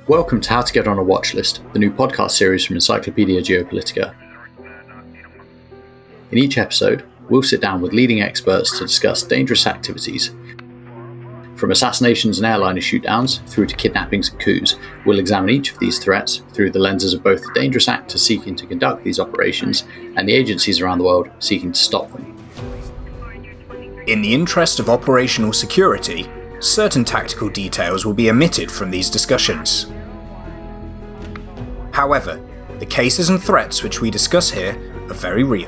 Welcome to How to Get on a Watch List, the new podcast series from Encyclopedia Geopolitica. In each episode, we'll sit down with leading experts to discuss dangerous activities. From assassinations and airliner shootdowns through to kidnappings and coups, we'll examine each of these threats through the lenses of both the dangerous actors seeking to conduct these operations and the agencies around the world seeking to stop them. In the interest of operational security, certain tactical details will be omitted from these discussions. However, the cases and threats which we discuss here are very real.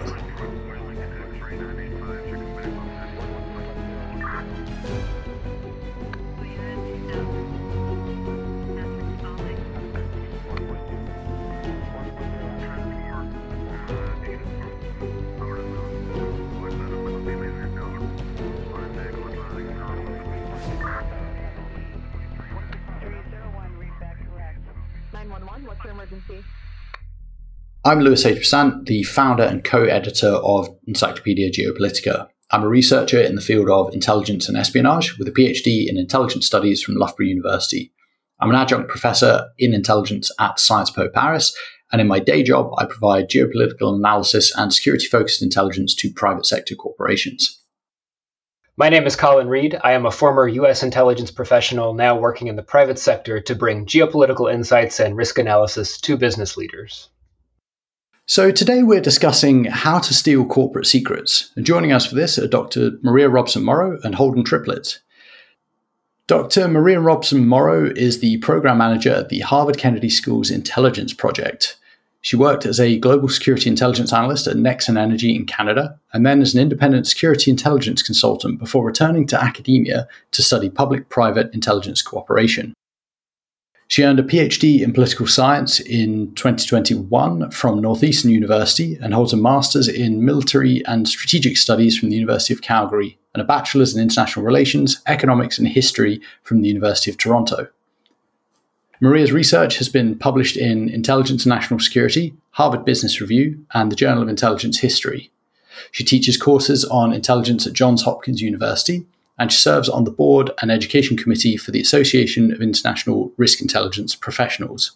I'm Lewis H. Besant, the founder and co-editor of Encyclopedia Geopolitica. I'm a researcher in the field of intelligence and espionage with a PhD in intelligence studies from Loughborough University. I'm an adjunct professor in intelligence at Sciences Po Paris, and in my day job, I provide geopolitical analysis and security-focused intelligence to private sector corporations. My name is Colin Reed. I am a former U.S. intelligence professional now working in the private sector to bring geopolitical insights and risk analysis to business leaders. So today we're discussing how to steal corporate secrets. And joining us for this are Dr. Maria Robson-Morrow and Holden Triplett. Dr. Maria Robson-Morrow is the program manager at the Harvard Kennedy School's Intelligence Project. She worked as a global security intelligence analyst at Nexen Energy in Canada, and then as an independent security intelligence consultant before returning to academia to study public-private intelligence cooperation. She earned a PhD in political science in 2021 from Northeastern University and holds a master's in military and strategic studies from the University of Calgary and a bachelor's in international relations, economics and history from the University of Toronto. Maria's research has been published in Intelligence and National Security, Harvard Business Review, and the Journal of Intelligence History. She teaches courses on intelligence at Johns Hopkins University, and she serves on the board and education committee for the Association of International Risk Intelligence Professionals.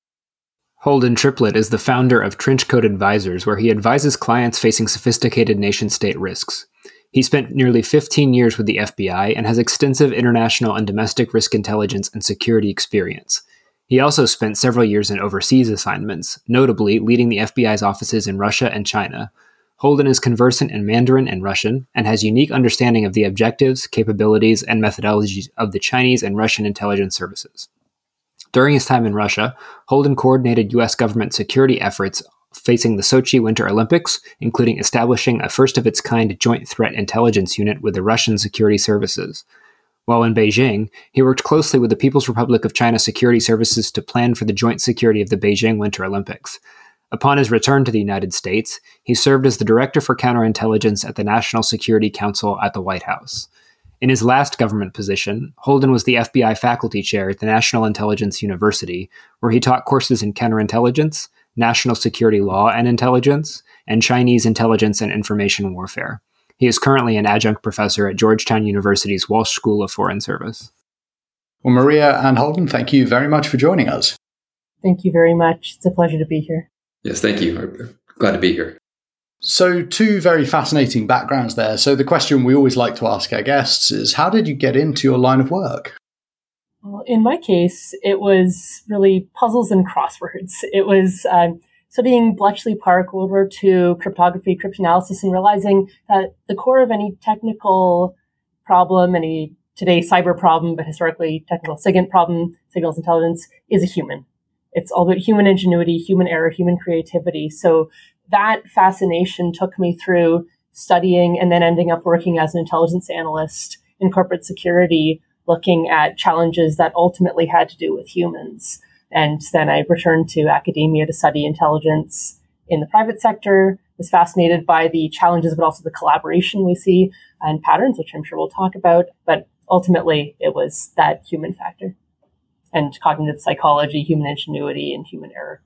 Holden Triplett is the founder of Trenchcoat Advisors, where he advises clients facing sophisticated nation-state risks. He spent nearly 15 years with the FBI and has extensive international and domestic risk intelligence and security experience. He also spent several years in overseas assignments, notably leading the FBI's offices in Russia and China. Holden is conversant in Mandarin and Russian and has unique understanding of the objectives, capabilities, and methodologies of the Chinese and Russian intelligence services. During his time in Russia, Holden coordinated U.S. government security efforts facing the Sochi Winter Olympics, including establishing a first-of-its-kind joint threat intelligence unit with the Russian security services. While in Beijing, he worked closely with the People's Republic of China security services to plan for the joint security of the Beijing Winter Olympics. Upon his return to the United States, he served as the Director for Counterintelligence at the National Security Council at the White House. In his last government position, Holden was the FBI faculty chair at the National Intelligence University, where he taught courses in counterintelligence, national security law and intelligence, and Chinese intelligence and information warfare. He is currently an adjunct professor at Georgetown University's Walsh School of Foreign Service. Well, Maria and Holden, thank you very much for joining us. Thank you very much. It's a pleasure to be here. Yes, thank you. I'm glad to be here. So, two very fascinating backgrounds there. So the question we always like to ask our guests is, how did you get into your line of work? Well, in my case, it was really puzzles and crosswords. It was studying Bletchley Park, World War II, cryptography, cryptanalysis, and realizing that the core of any technical problem, any today cyber problem, but historically technical SIGINT problem, signals intelligence, is a human. It's all about human ingenuity, human error, human creativity. So that fascination took me through studying and then ending up working as an intelligence analyst in corporate security, looking at challenges that ultimately had to do with humans. And then I returned to academia to study intelligence in the private sector, was fascinated by the challenges, but also the collaboration we see and patterns, which I'm sure we'll talk about. But ultimately, it was that human factor and cognitive psychology, human ingenuity, and human error.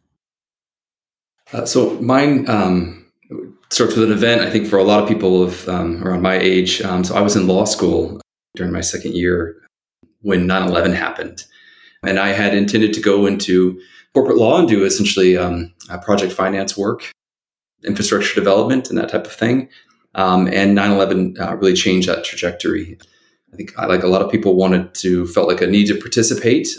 So mine starts with an event, I think, for a lot of people around my age. So I was in law school during my second year when 9/11 happened. And I had intended to go into corporate law and do essentially project finance work, infrastructure development, and that type of thing. And 9/11 really changed that trajectory. I think, like a lot of people, felt like a need to participate.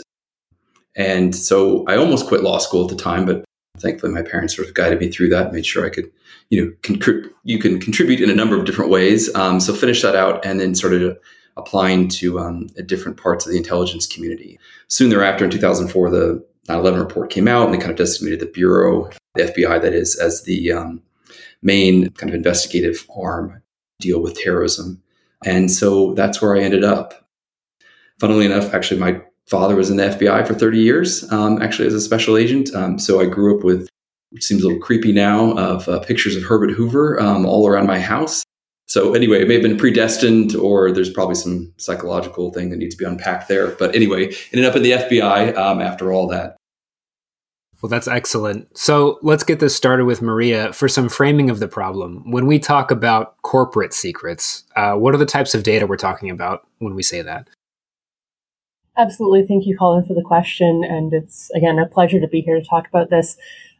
And so I almost quit law school at the time, but thankfully my parents sort of guided me through that, made sure I could, you can contribute in a number of different ways. So finished that out and then started applying to different parts of the intelligence community. Soon thereafter, in 2004, the 9/11 report came out, and they kind of designated the Bureau, the FBI that is, as the main kind of investigative arm to deal with terrorism. And so that's where I ended up. Funnily enough, actually, my father was in the FBI for 30 years, actually as a special agent. So I grew up with, which seems a little creepy now, of pictures of Herbert Hoover all around my house. So anyway, it may have been predestined, or there's probably some psychological thing that needs to be unpacked there. But anyway, ended up in the FBI after all that. Well, that's excellent. So let's get this started with Maria for some framing of the problem. When we talk about corporate secrets, what are the types of data we're talking about when we say that? Absolutely. Thank you, Colin, for the question. And it's, again, a pleasure to be here to talk about this.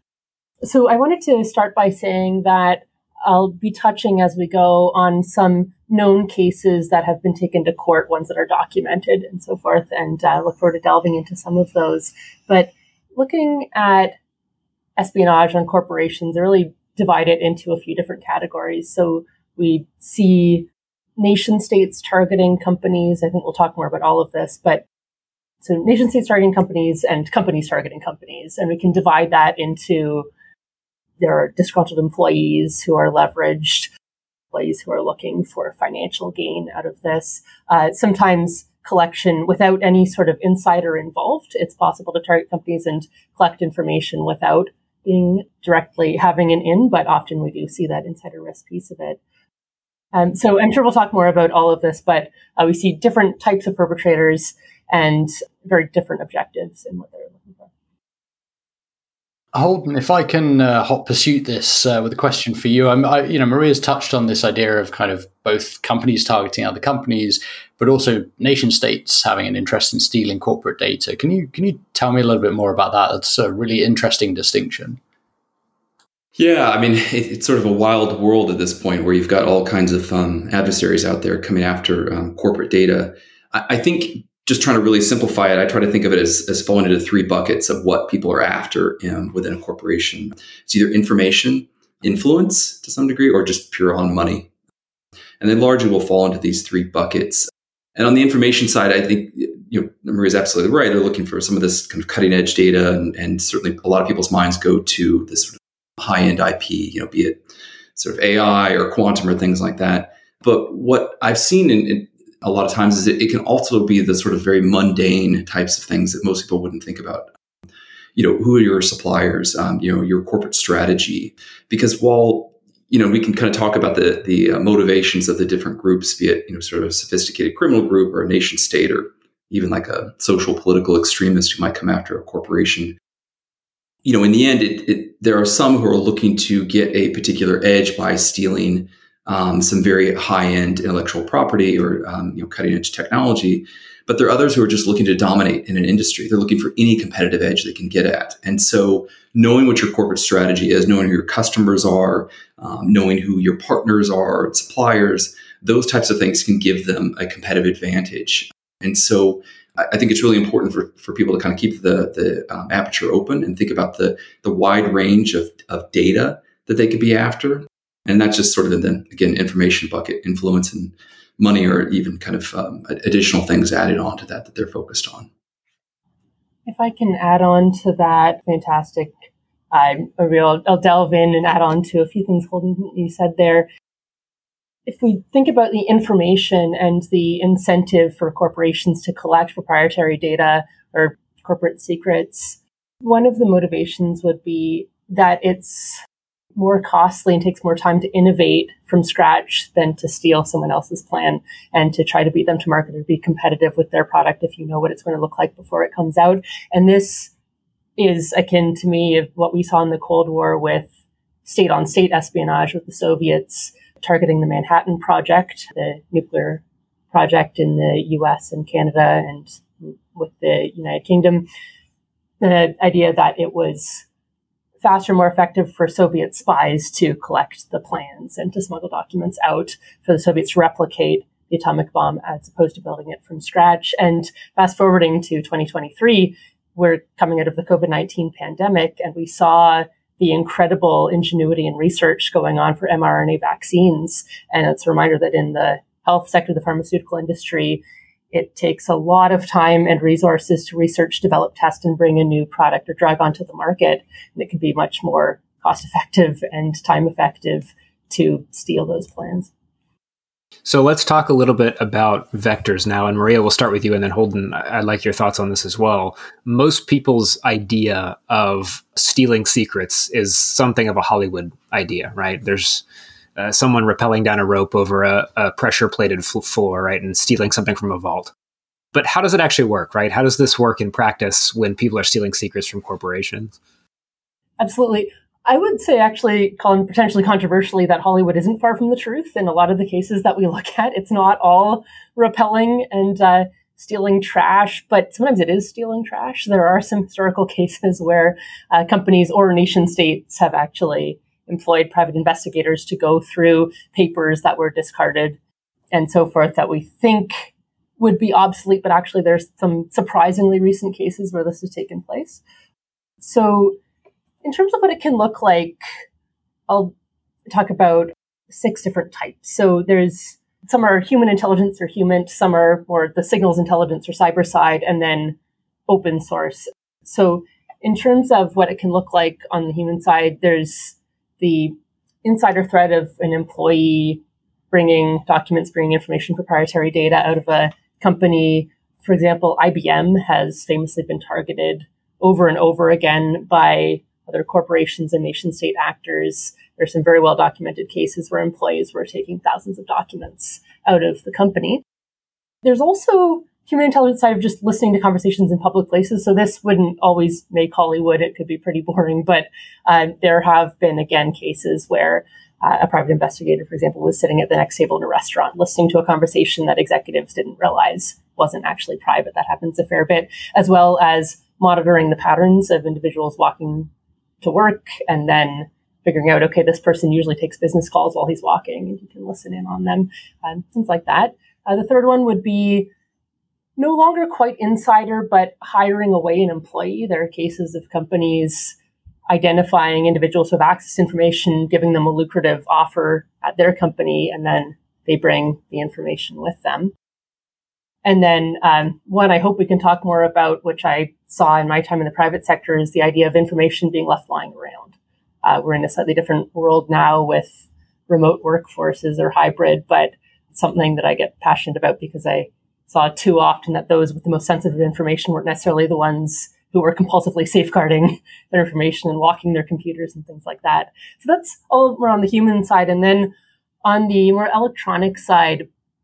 So I wanted to start by saying that I'll be touching as we go on some known cases that have been taken to court, ones that are documented and so forth, and look forward to delving into some of those. But looking at espionage on corporations, I really divide it into a few different categories. So we see nation states targeting companies. I think we'll talk more about all of this, but so nation states targeting companies and companies targeting companies. And we can divide that into there are disgruntled employees who are leveraged, employees who are looking for financial gain out of this. Sometimes collection without any sort of insider involved. It's possible to target companies and collect information without being directly having an in, but often we do see that insider risk piece of it. So I'm sure we'll talk more about all of this, but we see different types of perpetrators and very different objectives in what they're looking for. Holden, if I can hot pursuit this with a question for you, Maria's touched on this idea of kind of both companies targeting other companies, but also nation states having an interest in stealing corporate data. Can you tell me a little bit more about that? That's a really interesting distinction. Yeah, I mean, it's sort of a wild world at this point where you've got all kinds of adversaries out there coming after corporate data. I think just trying to really simplify it, I try to think of it as falling into three buckets of what people are after within a corporation. It's either information, influence to some degree, or just pure on money. And they largely will fall into these three buckets. And on the information side, I think Maria's absolutely right. They're looking for some of this kind of cutting edge data, and certainly a lot of people's minds go to this sort of high-end IP, be it sort of AI or quantum or things like that. But what I've seen in a lot of times is it can also be the sort of very mundane types of things that most people wouldn't think about. Who are your suppliers? Your corporate strategy. Because while we can kind of talk about the motivations of the different groups, be it sort of a sophisticated criminal group or a nation state or even like a social political extremist who might come after a corporation. In the end, there are some who are looking to get a particular edge by stealing some very high-end intellectual property or cutting-edge technology. But there are others who are just looking to dominate in an industry. They're looking for any competitive edge they can get at. And so knowing what your corporate strategy is, knowing who your customers are, knowing who your partners are, suppliers, those types of things can give them a competitive advantage. And so I think it's really important for people to kind of keep the aperture open and think about the wide range of data that they could be after. And that's just sort of in the, again, information bucket, influence and money, or even kind of additional things added on to that they're focused on. If I can add on to that, fantastic. I'll delve in and add on to a few things Holden you said there. If we think about the information and the incentive for corporations to collect proprietary data or corporate secrets, one of the motivations would be that it's more costly and takes more time to innovate from scratch than to steal someone else's plan and to try to beat them to market or be competitive with their product if you know what it's going to look like before it comes out. And this is akin to me of what we saw in the Cold War with state-on-state espionage with the Soviets targeting the Manhattan Project, the nuclear project in the US and Canada and with the United Kingdom. The idea that it was faster, more effective for Soviet spies to collect the plans and to smuggle documents out for the Soviets to replicate the atomic bomb as opposed to building it from scratch. And fast forwarding to 2023, we're coming out of the COVID-19 pandemic, and we saw the incredible ingenuity and research going on for mRNA vaccines. And it's a reminder that in the health sector, the pharmaceutical industry, it takes a lot of time and resources to research, develop, test, and bring a new product or drug onto the market. And it can be much more cost effective and time effective to steal those plans. So let's talk a little bit about vectors now. And Maria, we'll start with you, and then Holden, I'd like your thoughts on this as well. Most people's idea of stealing secrets is something of a Hollywood idea, right? There's someone rappelling down a rope over a pressure-plated floor, right, and stealing something from a vault. But how does it actually work, right? How does this work in practice when people are stealing secrets from corporations? Absolutely. I would say, actually, Colin, potentially controversially, that Hollywood isn't far from the truth. In a lot of the cases that we look at, it's not all rappelling and stealing trash, but sometimes it is stealing trash. There are some historical cases where companies or nation states have actually employed private investigators to go through papers that were discarded and so forth that we think would be obsolete, but actually there's some surprisingly recent cases where this has taken place. So in terms of what it can look like, I'll talk about 6 different types. So there's some are human intelligence or human, some are more the signals intelligence or cyber side, and then open source. So in terms of what it can look like on the human side, there's the insider threat of an employee bringing documents, bringing information, proprietary data out of a company. For example, IBM has famously been targeted over and over again by other corporations and nation state actors. There's some very well documented cases where employees were taking thousands of documents out of the company. There's also human intelligence side of just listening to conversations in public places. So this wouldn't always make Hollywood. It could be pretty boring, but there have been, again, cases where a private investigator, for example, was sitting at the next table in a restaurant, listening to a conversation that executives didn't realize wasn't actually private. That happens a fair bit, as well as monitoring the patterns of individuals walking to work and then figuring out, okay, this person usually takes business calls while he's walking, and you can listen in on them, things like that. The third one would be no longer quite insider, but hiring away an employee. There are cases of companies identifying individuals who have access to information, giving them a lucrative offer at their company, and then they bring the information with them. And then one I hope we can talk more about, which I saw in my time in the private sector, is the idea of information being left lying around. We're in a slightly different world now with remote workforces or hybrid, but it's something that I get passionate about because I saw too often that those with the most sensitive information weren't necessarily the ones who were compulsively safeguarding their information and locking their computers and things like that. So that's all more on the human side. And then on the more electronic side,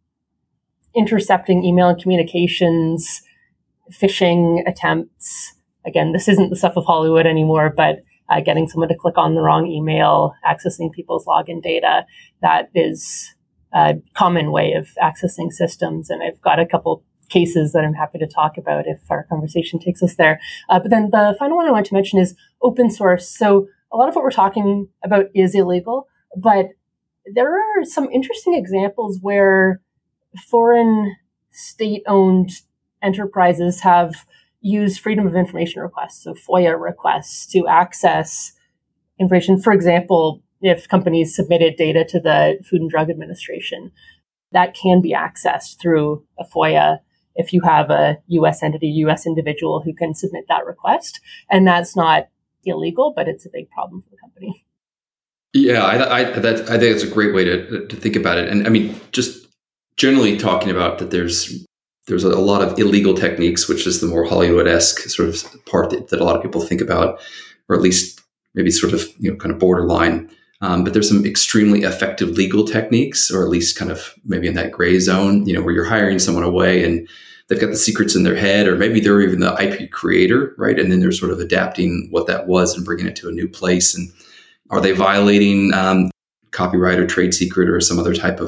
intercepting email and communications, phishing attempts. Again, this isn't the stuff of Hollywood anymore, but getting someone to click on the wrong email, accessing people's login data, that is a common way of accessing systems. And I've got a couple cases that I'm happy to talk about if our conversation takes us there. But then the final one I want to mention is open source. So a lot of what we're talking about is illegal, but there are some interesting examples where foreign state-owned enterprises have used freedom of information requests, so FOIA requests, to access information. For example, if companies submitted data to the Food and Drug Administration, that can be accessed through a FOIA if you have a U.S. entity, U.S. individual who can submit that request. And that's not illegal, but it's a big problem for the company. Yeah, I think it's a great way to think about it. And I mean, just generally talking about that there's a lot of illegal techniques, which is the more Hollywood-esque sort of part that a lot of people think about, or at least maybe sort of, kind of borderline. But there's some extremely effective legal techniques, or at least kind of maybe in that gray zone, where you're hiring someone away and they've got the secrets in their head, or maybe they're even the IP creator, right? And then they're sort of adapting what that was and bringing it to a new place. And are they violating copyright or trade secret or some other type of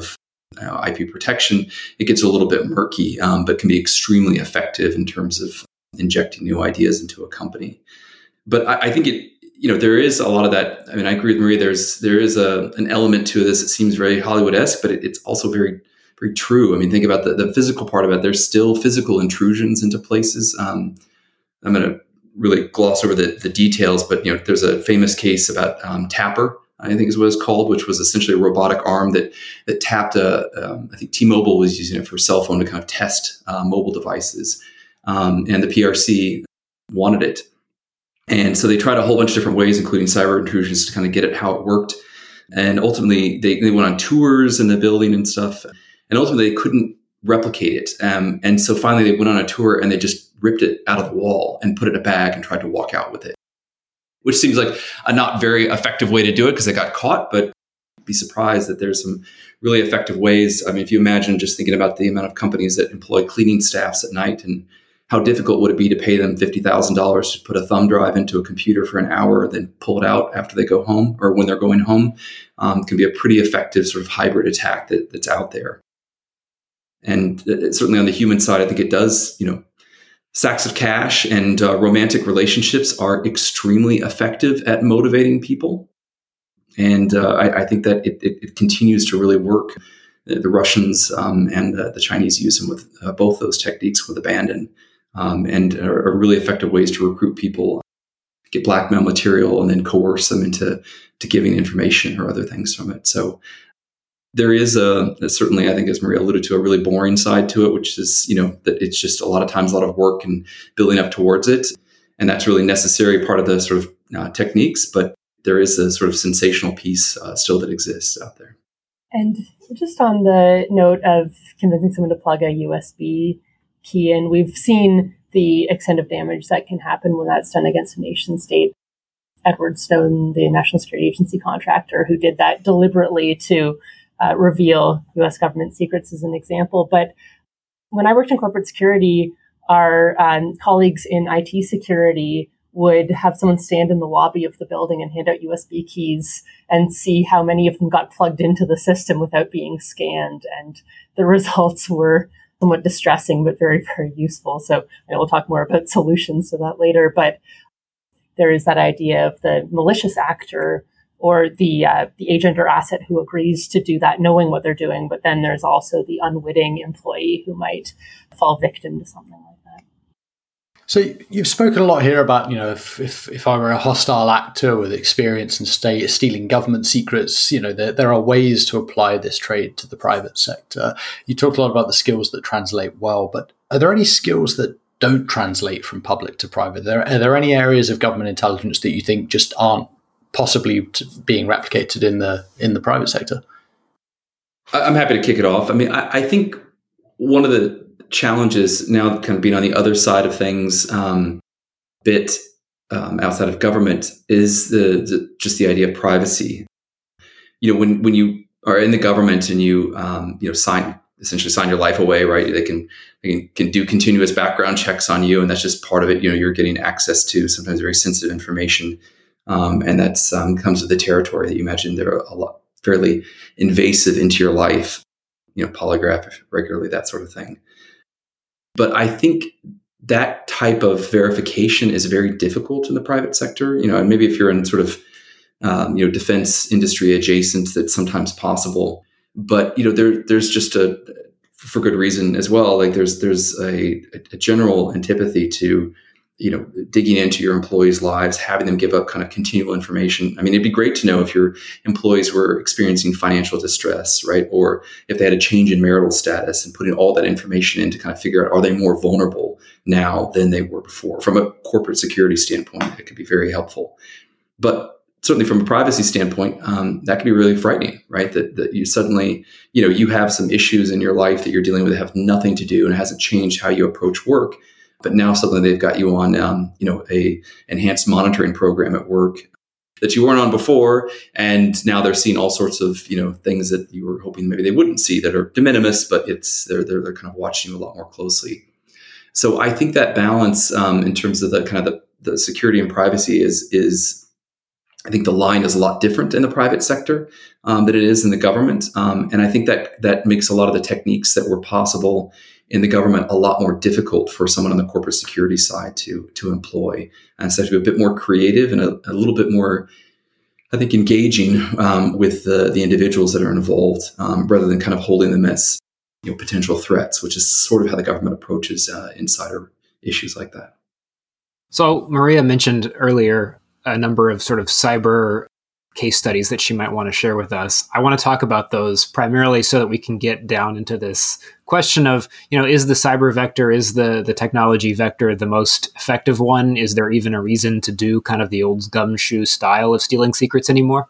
IP protection, it gets a little bit murky, but can be extremely effective in terms of injecting new ideas into a company. But I think there is a lot of that. I mean, I agree with Maria. There is an element to this. It seems very Hollywood-esque, but it's also very, very true. I mean, think about the physical part of it. There's still physical intrusions into places. I'm going to really gloss over the details, but there's a famous case about Tapper, I think is what it's called, which was essentially a robotic arm that tapped I think T-Mobile was using it for cell phone to kind of test mobile devices. And the PRC wanted it. And so they tried a whole bunch of different ways, including cyber intrusions, to kind of get at how it worked. And ultimately, they went on tours in the building and stuff. And ultimately, they couldn't replicate it. And so finally, they went on a tour and they just ripped it out of the wall and put it in a bag and tried to walk out with it, which seems like a not very effective way to do it because they got caught. But be surprised that there's some really effective ways. I mean, if you imagine just thinking about the amount of companies that employ cleaning staffs at night and how difficult would it be to pay them $50,000 to put a thumb drive into a computer for an hour, then pull it out after they go home or when they're going home, can be a pretty effective sort of hybrid attack that's out there. And certainly on the human side, I think it does, sacks of cash and romantic relationships are extremely effective at motivating people. And I think that it continues to really work. The Russians and the Chinese use them with both those techniques with abandon. And are really effective ways to recruit people, get blackmail material, and then coerce them into giving information or other things from it. So there is certainly, I think, as Maria alluded to, a really boring side to it, which is, that it's just a lot of times a lot of work and building up towards it. And that's really necessary part of the sort of techniques. But there is a sort of sensational piece still that exists out there. And just on the note of convincing someone to plug a USB key in, we've seen the extent of damage that can happen when that's done against a nation state. Edward Snowden, the National Security Agency contractor who did that deliberately to reveal U.S. government secrets is an example. But when I worked in corporate security, our colleagues in IT security would have someone stand in the lobby of the building and hand out USB keys and see how many of them got plugged into the system without being scanned. And the results were somewhat distressing, but very, very useful. So we'll talk more about solutions to that later. But there is that idea of the malicious actor or the agent or asset who agrees to do that, knowing what they're doing. But then there's also the unwitting employee who might fall victim to something like that. So you've spoken a lot here about, if I were a hostile actor with experience in stealing government secrets, there are ways to apply this trade to the private sector. You talked a lot about the skills that translate well, but are there any skills that don't translate from public to private? Are there any areas of government intelligence that you think just aren't possibly being replicated in the private sector? I'm happy to kick it off. I mean, I think one of the challenges now, kind of being on the other side of things, outside of government, is just the idea of privacy. When you are in the government and you essentially sign your life away, right? They can do continuous background checks on you, and that's just part of it. You're getting access to sometimes very sensitive information, and that's comes with the territory that you imagine. They're a lot fairly invasive into your life. Polygraph regularly, that sort of thing. But I think that type of verification is very difficult in the private sector. And maybe if you're in sort of defense industry adjacent, that's sometimes possible. But there's just for good reason as well. Like there's a general antipathy to digging into your employees' lives, having them give up kind of continual information. I mean, it'd be great to know if your employees were experiencing financial distress, right? Or if they had a change in marital status, and putting all that information in to kind of figure out, are they more vulnerable now than they were before? From a corporate security standpoint, it could be very helpful. But certainly from a privacy standpoint, that can be really frightening, right? That you suddenly, you have some issues in your life that you're dealing with that have nothing to do, and it hasn't changed how you approach work. But now suddenly they've got you on, a enhanced monitoring program at work that you weren't on before. And now they're seeing all sorts of, things that you were hoping maybe they wouldn't see that are de minimis, but they're kind of watching you a lot more closely. So I think that balance in terms of the kind of the security and privacy is I think the line is a lot different in the private sector than it is in the government. And I think that makes a lot of the techniques that were possible in the government a lot more difficult for someone on the corporate security side to employ. And so to be a bit more creative and a little bit more, I think, engaging with the individuals that are involved, rather than kind of holding them as potential threats, which is sort of how the government approaches insider issues like that. So Maria mentioned earlier a number of sort of cyber case studies that she might want to share with us. I want to talk about those primarily so that we can get down into this question of, is the cyber vector, is the technology vector the most effective one? Is there even a reason to do kind of the old gumshoe style of stealing secrets anymore?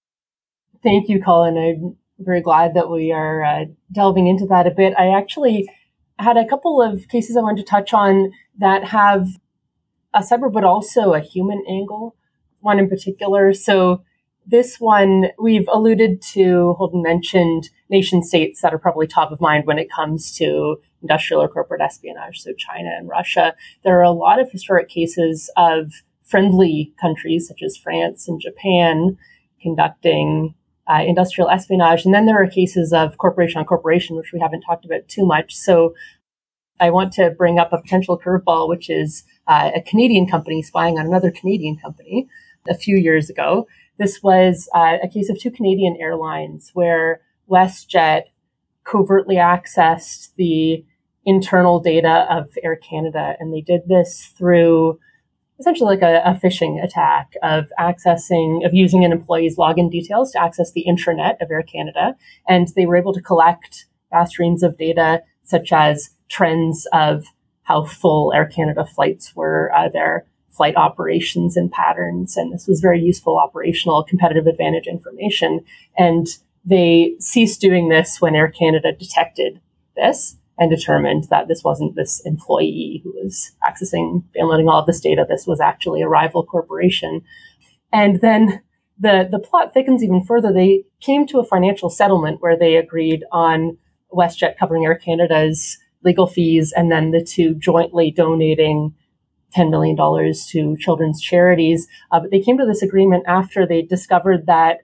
Thank you, Colin. I'm very glad that we are delving into that a bit. I actually had a couple of cases I wanted to touch on that have a cyber, but also a human angle, one in particular. So this one, we've alluded to, Holden mentioned nation states that are probably top of mind when it comes to industrial or corporate espionage, so China and Russia. There are a lot of historic cases of friendly countries such as France and Japan conducting industrial espionage. And then there are cases of corporation on corporation, which we haven't talked about too much. So I want to bring up a potential curveball, which is a Canadian company spying on another Canadian company a few years ago. This was a case of two Canadian airlines where WestJet covertly accessed the internal data of Air Canada. And they did this through essentially like a phishing attack of using an employee's login details to access the intranet of Air Canada. And they were able to collect vast streams of data, such as trends of how full Air Canada flights were, their flight operations and patterns. And this was very useful operational competitive advantage information. And they ceased doing this when Air Canada detected this and determined that this wasn't this employee who was downloading all of this data. This was actually a rival corporation. And then the plot thickens even further. They came to a financial settlement where they agreed on WestJet covering Air Canada's legal fees, and then the two jointly donating $10 million to children's charities. But they came to this agreement after they discovered that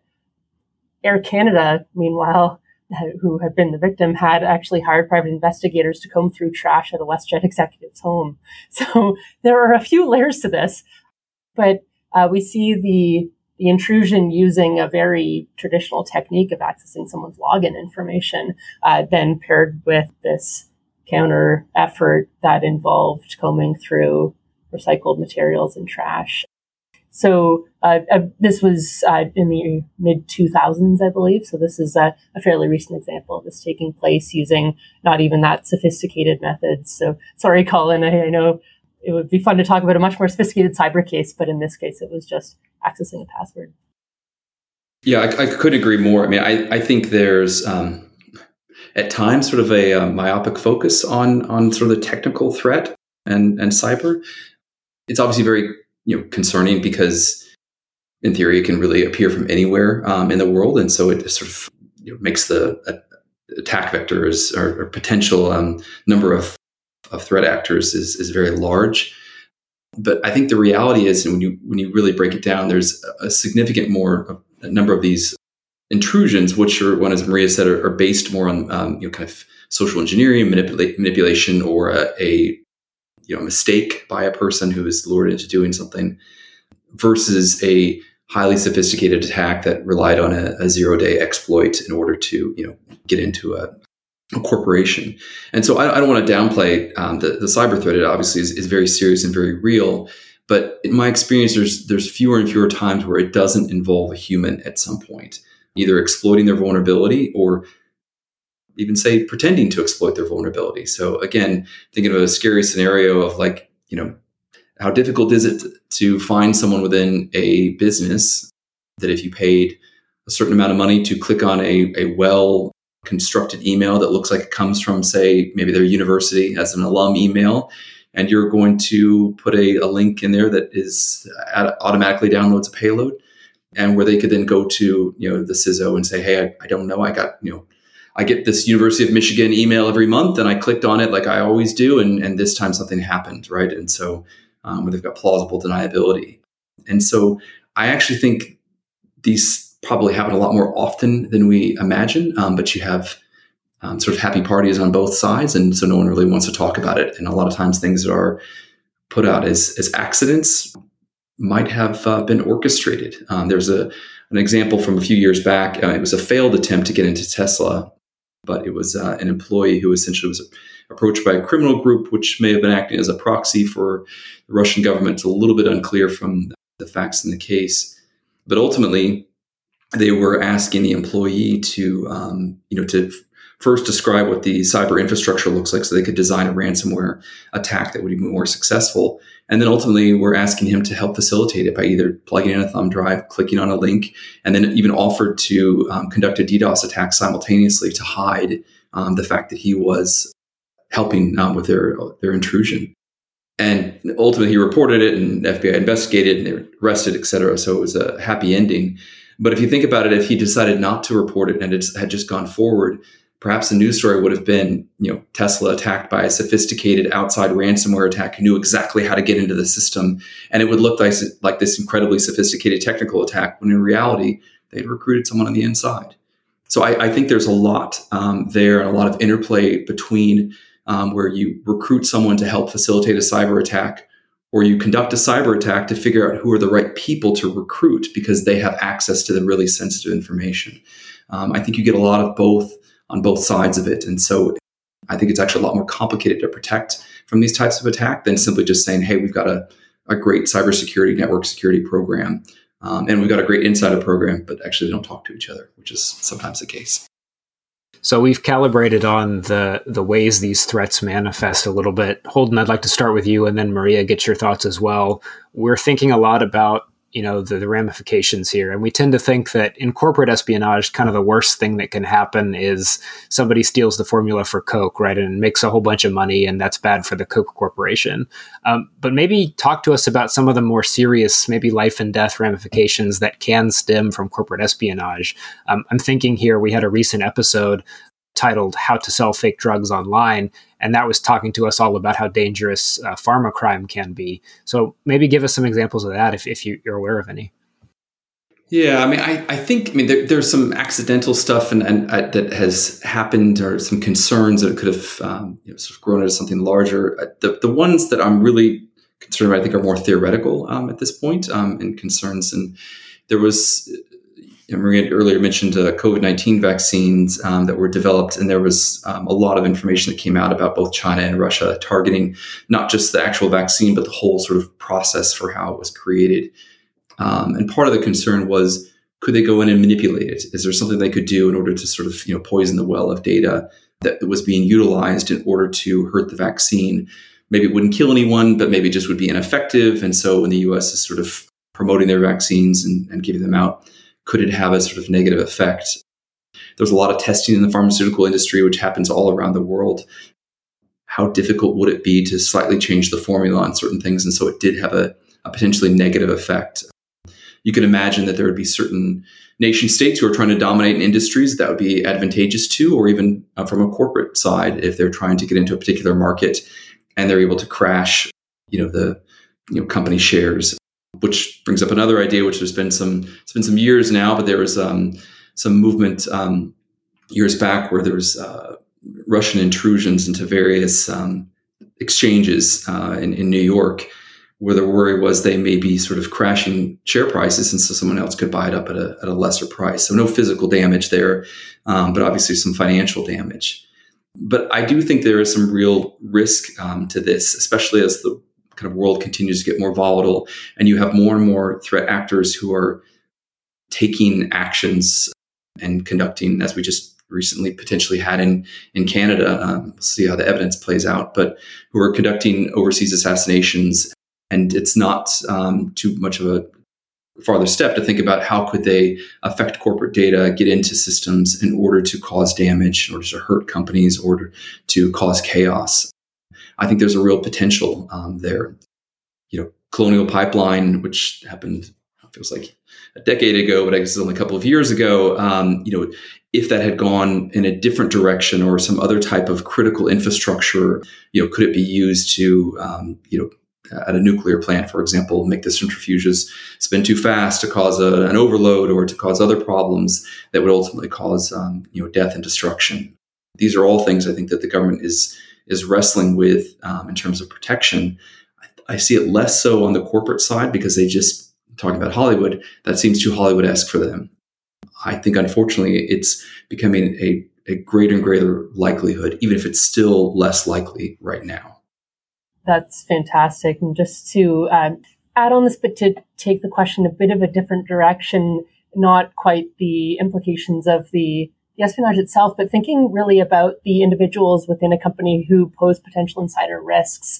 Air Canada, meanwhile, who had been the victim, had actually hired private investigators to comb through trash at a WestJet executive's home. So there are a few layers to this, but we see the intrusion using a very traditional technique of accessing someone's login information, then paired with this counter effort that involved combing through recycled materials and trash. So this was in the mid-2000s, I believe. So this is a fairly recent example of this taking place using not even that sophisticated methods. So sorry, Colin, I know it would be fun to talk about a much more sophisticated cyber case, but in this case, it was just accessing a password. Yeah, I couldn't agree more. I mean, I think there's at times sort of a myopic focus on sort of the technical threat and cyber. It's obviously very concerning because in theory it can really appear from anywhere in the world, and so it sort of makes the attack vectors or potential number of threat actors is very large. But I think the reality is, and when you really break it down, there's a significant a number of these intrusions, which are, as Maria said, are based more on kind of social engineering, manipulation, or a mistake by a person who is lured into doing something, versus a highly sophisticated attack that relied on a 0-day exploit in order to get into a corporation. And so I don't want to downplay the cyber threat. It obviously is very serious and very real. But in my experience, there's fewer and fewer times where it doesn't involve a human at some point, either exploiting their vulnerability or even say pretending to exploit their vulnerability. So again, thinking of a scary scenario of how difficult is it to find someone within a business that if you paid a certain amount of money to click on a well-constructed email that looks like it comes from, say, maybe their university as an alum email, and you're going to put a link in there that is automatically downloads a payload, and where they could then go to the CISO and say, hey, I don't know, I get this University of Michigan email every month, and I clicked on it like I always do, and this time something happened, right? And so where they've got plausible deniability. And so I actually think these probably happen a lot more often than we imagine, but you have sort of happy parties on both sides, and so no one really wants to talk about it. And a lot of times things that are put out as accidents might have been orchestrated. There's an example from a few years back. It was a failed attempt to get into Tesla, but it was an employee who essentially was approached by a criminal group, which may have been acting as a proxy for the Russian government. It's a little bit unclear from the facts in the case. But ultimately, they were asking the employee to first describe what the cyber infrastructure looks like so they could design a ransomware attack that would be more successful. And then ultimately, we're asking him to help facilitate it by either plugging in a thumb drive, clicking on a link, and then even offered to conduct a DDoS attack simultaneously to hide the fact that he was helping with their intrusion. And ultimately, he reported it, and the FBI investigated, and they were arrested, et cetera. So it was a happy ending. But if you think about it, if he decided not to report it and it had just gone forward, perhaps the news story would have been, Tesla attacked by a sophisticated outside ransomware attack who knew exactly how to get into the system. And it would look like this incredibly sophisticated technical attack, when in reality, they'd recruited someone on the inside. So I think there's a lot there, and a lot of interplay between where you recruit someone to help facilitate a cyber attack, or you conduct a cyber attack to figure out who are the right people to recruit because they have access to the really sensitive information. I think you get a lot of both on both sides of it. And so I think it's actually a lot more complicated to protect from these types of attack than simply just saying, hey, we've got a great cybersecurity network security program, and we've got a great insider program, but actually they don't talk to each other, which is sometimes the case. So we've calibrated on the ways these threats manifest a little bit. Holden, I'd like to start with you, and then Maria, get your thoughts as well. We're thinking a lot about the ramifications here. And we tend to think that in corporate espionage, kind of the worst thing that can happen is somebody steals the formula for Coke, right? And makes a whole bunch of money, and that's bad for the Coke Corporation. But maybe talk to us about some of the more serious, maybe life and death ramifications that can stem from corporate espionage. I'm thinking here, we had a recent episode titled How to Sell Fake Drugs Online, and that was talking to us all about how dangerous pharma crime can be. So maybe give us some examples of that if you're aware of any. Yeah, I think there's some accidental stuff and that has happened, or some concerns that could have sort of grown into something larger. The ones that I'm really concerned about, I think, are more theoretical at this point, and concerns. And there was, Maria earlier mentioned COVID-19 vaccines that were developed, and there was a lot of information that came out about both China and Russia targeting not just the actual vaccine, but the whole sort of process for how it was created. And part of the concern was, could they go in and manipulate it? Is there something they could do in order to sort of poison the well of data that was being utilized in order to hurt the vaccine? Maybe it wouldn't kill anyone, but maybe it just would be ineffective. And so when the U.S. is sort of promoting their vaccines and giving them out, could it have a sort of negative effect? There's a lot of testing in the pharmaceutical industry, which happens all around the world. How difficult would it be to slightly change the formula on certain things? And so it did have a potentially negative effect. You could imagine that there would be certain nation states who are trying to dominate in industries that would be advantageous to, or even from a corporate side, if they're trying to get into a particular market and they're able to crash, the company shares. Which brings up another idea, which it's been some years now, but there was some movement years back where there was Russian intrusions into various exchanges in New York, where the worry was they may be sort of crashing share prices, and so someone else could buy it up at a lesser price. So no physical damage there, but obviously some financial damage. But I do think there is some real risk to this, especially as the kind of world continues to get more volatile, and you have more and more threat actors who are taking actions and conducting, as we just recently potentially had in Canada. We'll see how the evidence plays out, but who are conducting overseas assassinations. And it's not too much of a farther step to think about how could they affect corporate data, get into systems in order to cause damage, in order to hurt companies, or to cause chaos. I think there's a real potential there. Colonial Pipeline, which happened, it feels like a decade ago, but I guess it's only a couple of years ago. If that had gone in a different direction, or some other type of critical infrastructure, could it be used to, at a nuclear plant, for example, make the centrifuges spin too fast to cause an overload or to cause other problems that would ultimately cause death and destruction. These are all things I think that the government is wrestling with in terms of protection. I see it less so on the corporate side because they just, talking about Hollywood, that seems too Hollywood-esque for them. I think, unfortunately, it's becoming a greater and greater likelihood, even if it's still less likely right now. That's fantastic. And just to add on this, but to take the question a bit of a different direction, not quite the implications of the espionage itself, but thinking really about the individuals within a company who pose potential insider risks.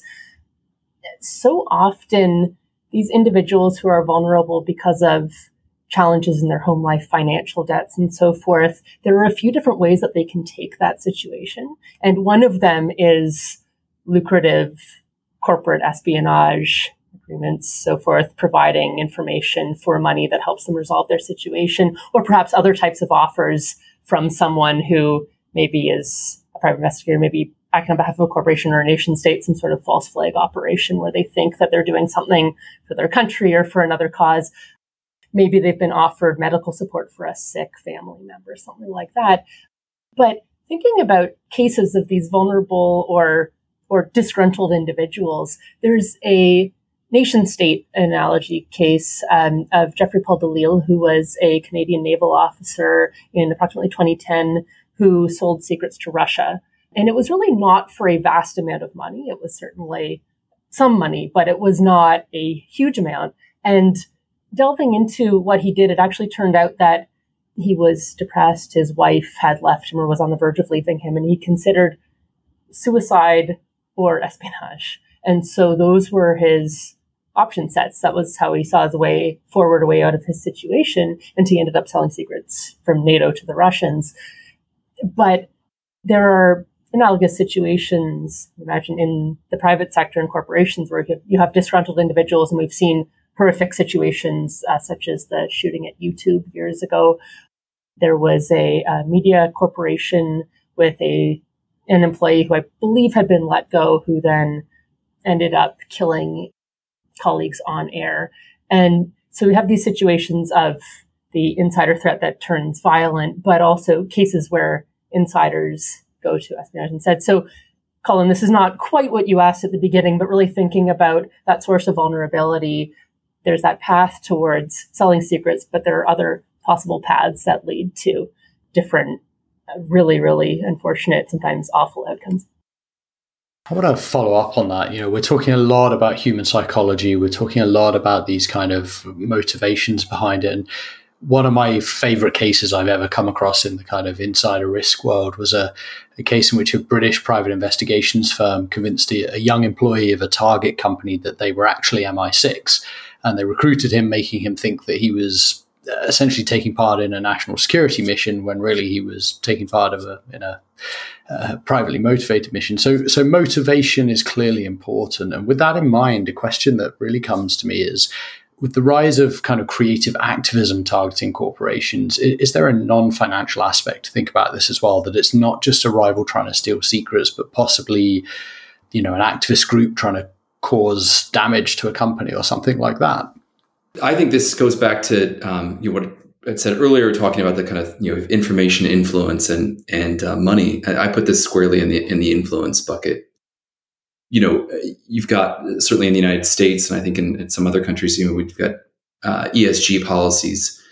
So often, these individuals who are vulnerable because of challenges in their home life, financial debts, and so forth, there are a few different ways that they can take that situation. And one of them is lucrative corporate espionage agreements, so forth, providing information for money that helps them resolve their situation, or perhaps other types of offers from someone who maybe is a private investigator, maybe acting on behalf of a corporation or a nation state, some sort of false flag operation where they think that they're doing something for their country or for another cause. Maybe they've been offered medical support for a sick family member, something like that. But thinking about cases of these vulnerable or disgruntled individuals, there's a nation-state analogy case of Jeffrey Paul Delisle, who was a Canadian naval officer in approximately 2010 who sold secrets to Russia. And it was really not for a vast amount of money. It was certainly some money, but it was not a huge amount. And delving into what he did, it actually turned out that he was depressed. His wife had left him or was on the verge of leaving him, and he considered suicide or espionage. And so those were his option sets. That was how he saw his way forward, a way out of his situation. And he ended up selling secrets from NATO to the Russians. But there are analogous situations, imagine, in the private sector and corporations where you have disgruntled individuals, and we've seen horrific situations such as the shooting at YouTube years ago. There was a media corporation with an employee who I believe had been let go, who then ended up killing colleagues on air. And so we have these situations of the insider threat that turns violent, but also cases where insiders go to espionage instead. So, Colin, this is not quite what you asked at the beginning, but really thinking about that source of vulnerability. There's that path towards selling secrets, but there are other possible paths that lead to different, really, really unfortunate, sometimes awful outcomes. I want to follow up on that. We're talking a lot about human psychology. We're talking a lot about these kind of motivations behind it. And one of my favorite cases I've ever come across in the kind of insider risk world was a case in which a British private investigations firm convinced a young employee of a target company that they were actually MI6. And they recruited him, making him think that he was essentially taking part in a national security mission when really he was taking part in a privately motivated mission. So motivation is clearly important. And with that in mind, a question that really comes to me is, with the rise of kind of creative activism targeting corporations, is there a non-financial aspect to think about this as well? That it's not just a rival trying to steal secrets, but possibly, an activist group trying to cause damage to a company or something like that? I think this goes back to what I said earlier, talking about the kind of information influence and money. I put this squarely in the influence bucket. You've got, certainly in the United States, and I think in some other countries, we've got ESG policies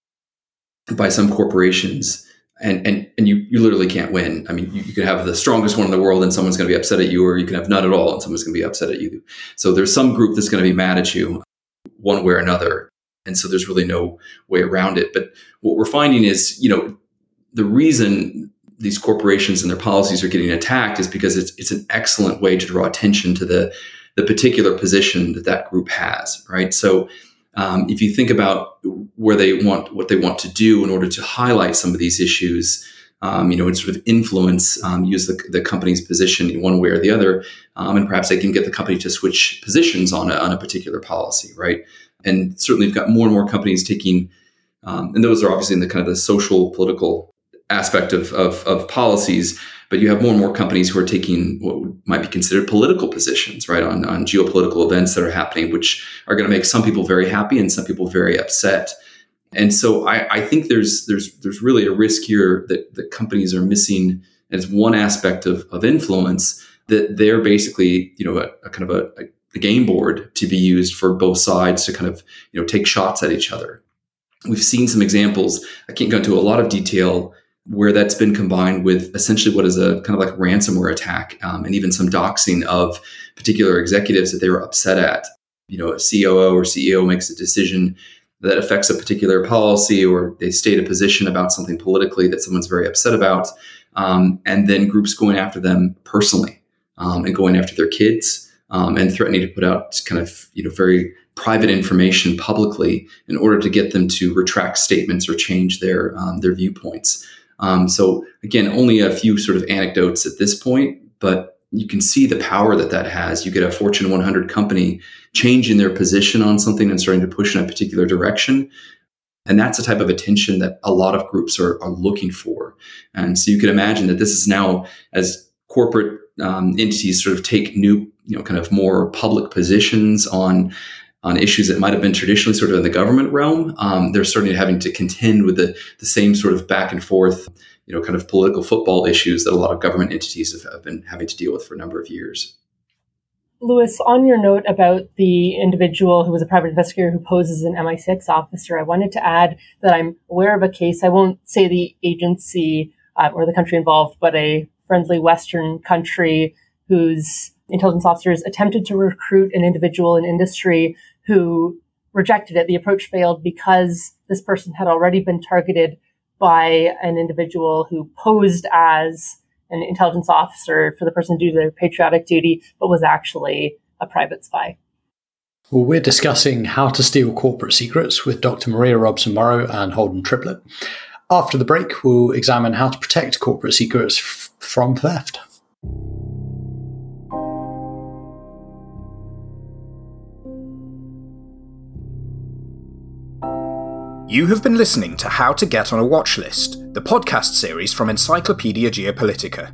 by some corporations, and you literally can't win. I mean, you could have the strongest one in the world and someone's going to be upset at you, or you can have none at all and someone's going to be upset at you. So there's some group that's going to be mad at you one way or another. And so there's really no way around it. But what we're finding is, the reason these corporations and their policies are getting attacked is because it's an excellent way to draw attention to the particular position that group has, right? So if you think about what they want to do in order to highlight some of these issues, and sort of influence, use the company's position in one way or the other, and perhaps they can get the company to switch positions on a particular policy, right? And certainly, we've got more and more companies taking, and those are obviously in the kind of the social political aspect of policies, but you have more and more companies who are taking what might be considered political positions, right, on geopolitical events that are happening, which are going to make some people very happy and some people very upset. And so I think there's really a risk here that companies are missing as one aspect of influence, that they're basically, a kind of a game board to be used for both sides to kind of, take shots at each other. We've seen some examples. I can't go into a lot of detail where that's been combined with essentially what is a kind of like ransomware attack, and even some doxing of particular executives that they were upset at. A COO or CEO makes a decision that affects a particular policy, or they state a position about something politically that someone's very upset about, and then groups going after them personally, and going after their kids, and threatening to put out kind of very private information publicly in order to get them to retract statements or change their viewpoints. So again, only a few sort of anecdotes at this point, but you can see the power that has. You get a Fortune 100 company changing their position on something and starting to push in a particular direction. And that's the type of attention that a lot of groups are looking for. And so you can imagine that this is now, as corporate entities sort of take new, kind of more public positions on issues that might have been traditionally sort of in the government realm, they're starting to having to contend with the same sort of back and forth, kind of political football issues that a lot of government entities have been having to deal with for a number of years. Louis, on your note about the individual who was a private investigator who poses an MI6 officer, I wanted to add that I'm aware of a case. I won't say the agency or the country involved, but a friendly Western country whose intelligence officers attempted to recruit an individual in industry who rejected it. The approach failed because this person had already been targeted by an individual who posed as an intelligence officer for the person to do their patriotic duty, but was actually a private spy. Well, we're discussing how to steal corporate secrets with Dr. Maria Robson-Morrow and Holden Triplett. After the break, we'll examine how to protect corporate secrets from theft. You have been listening to How to Get on a Watch List, the podcast series from Encyclopaedia Geopolitica.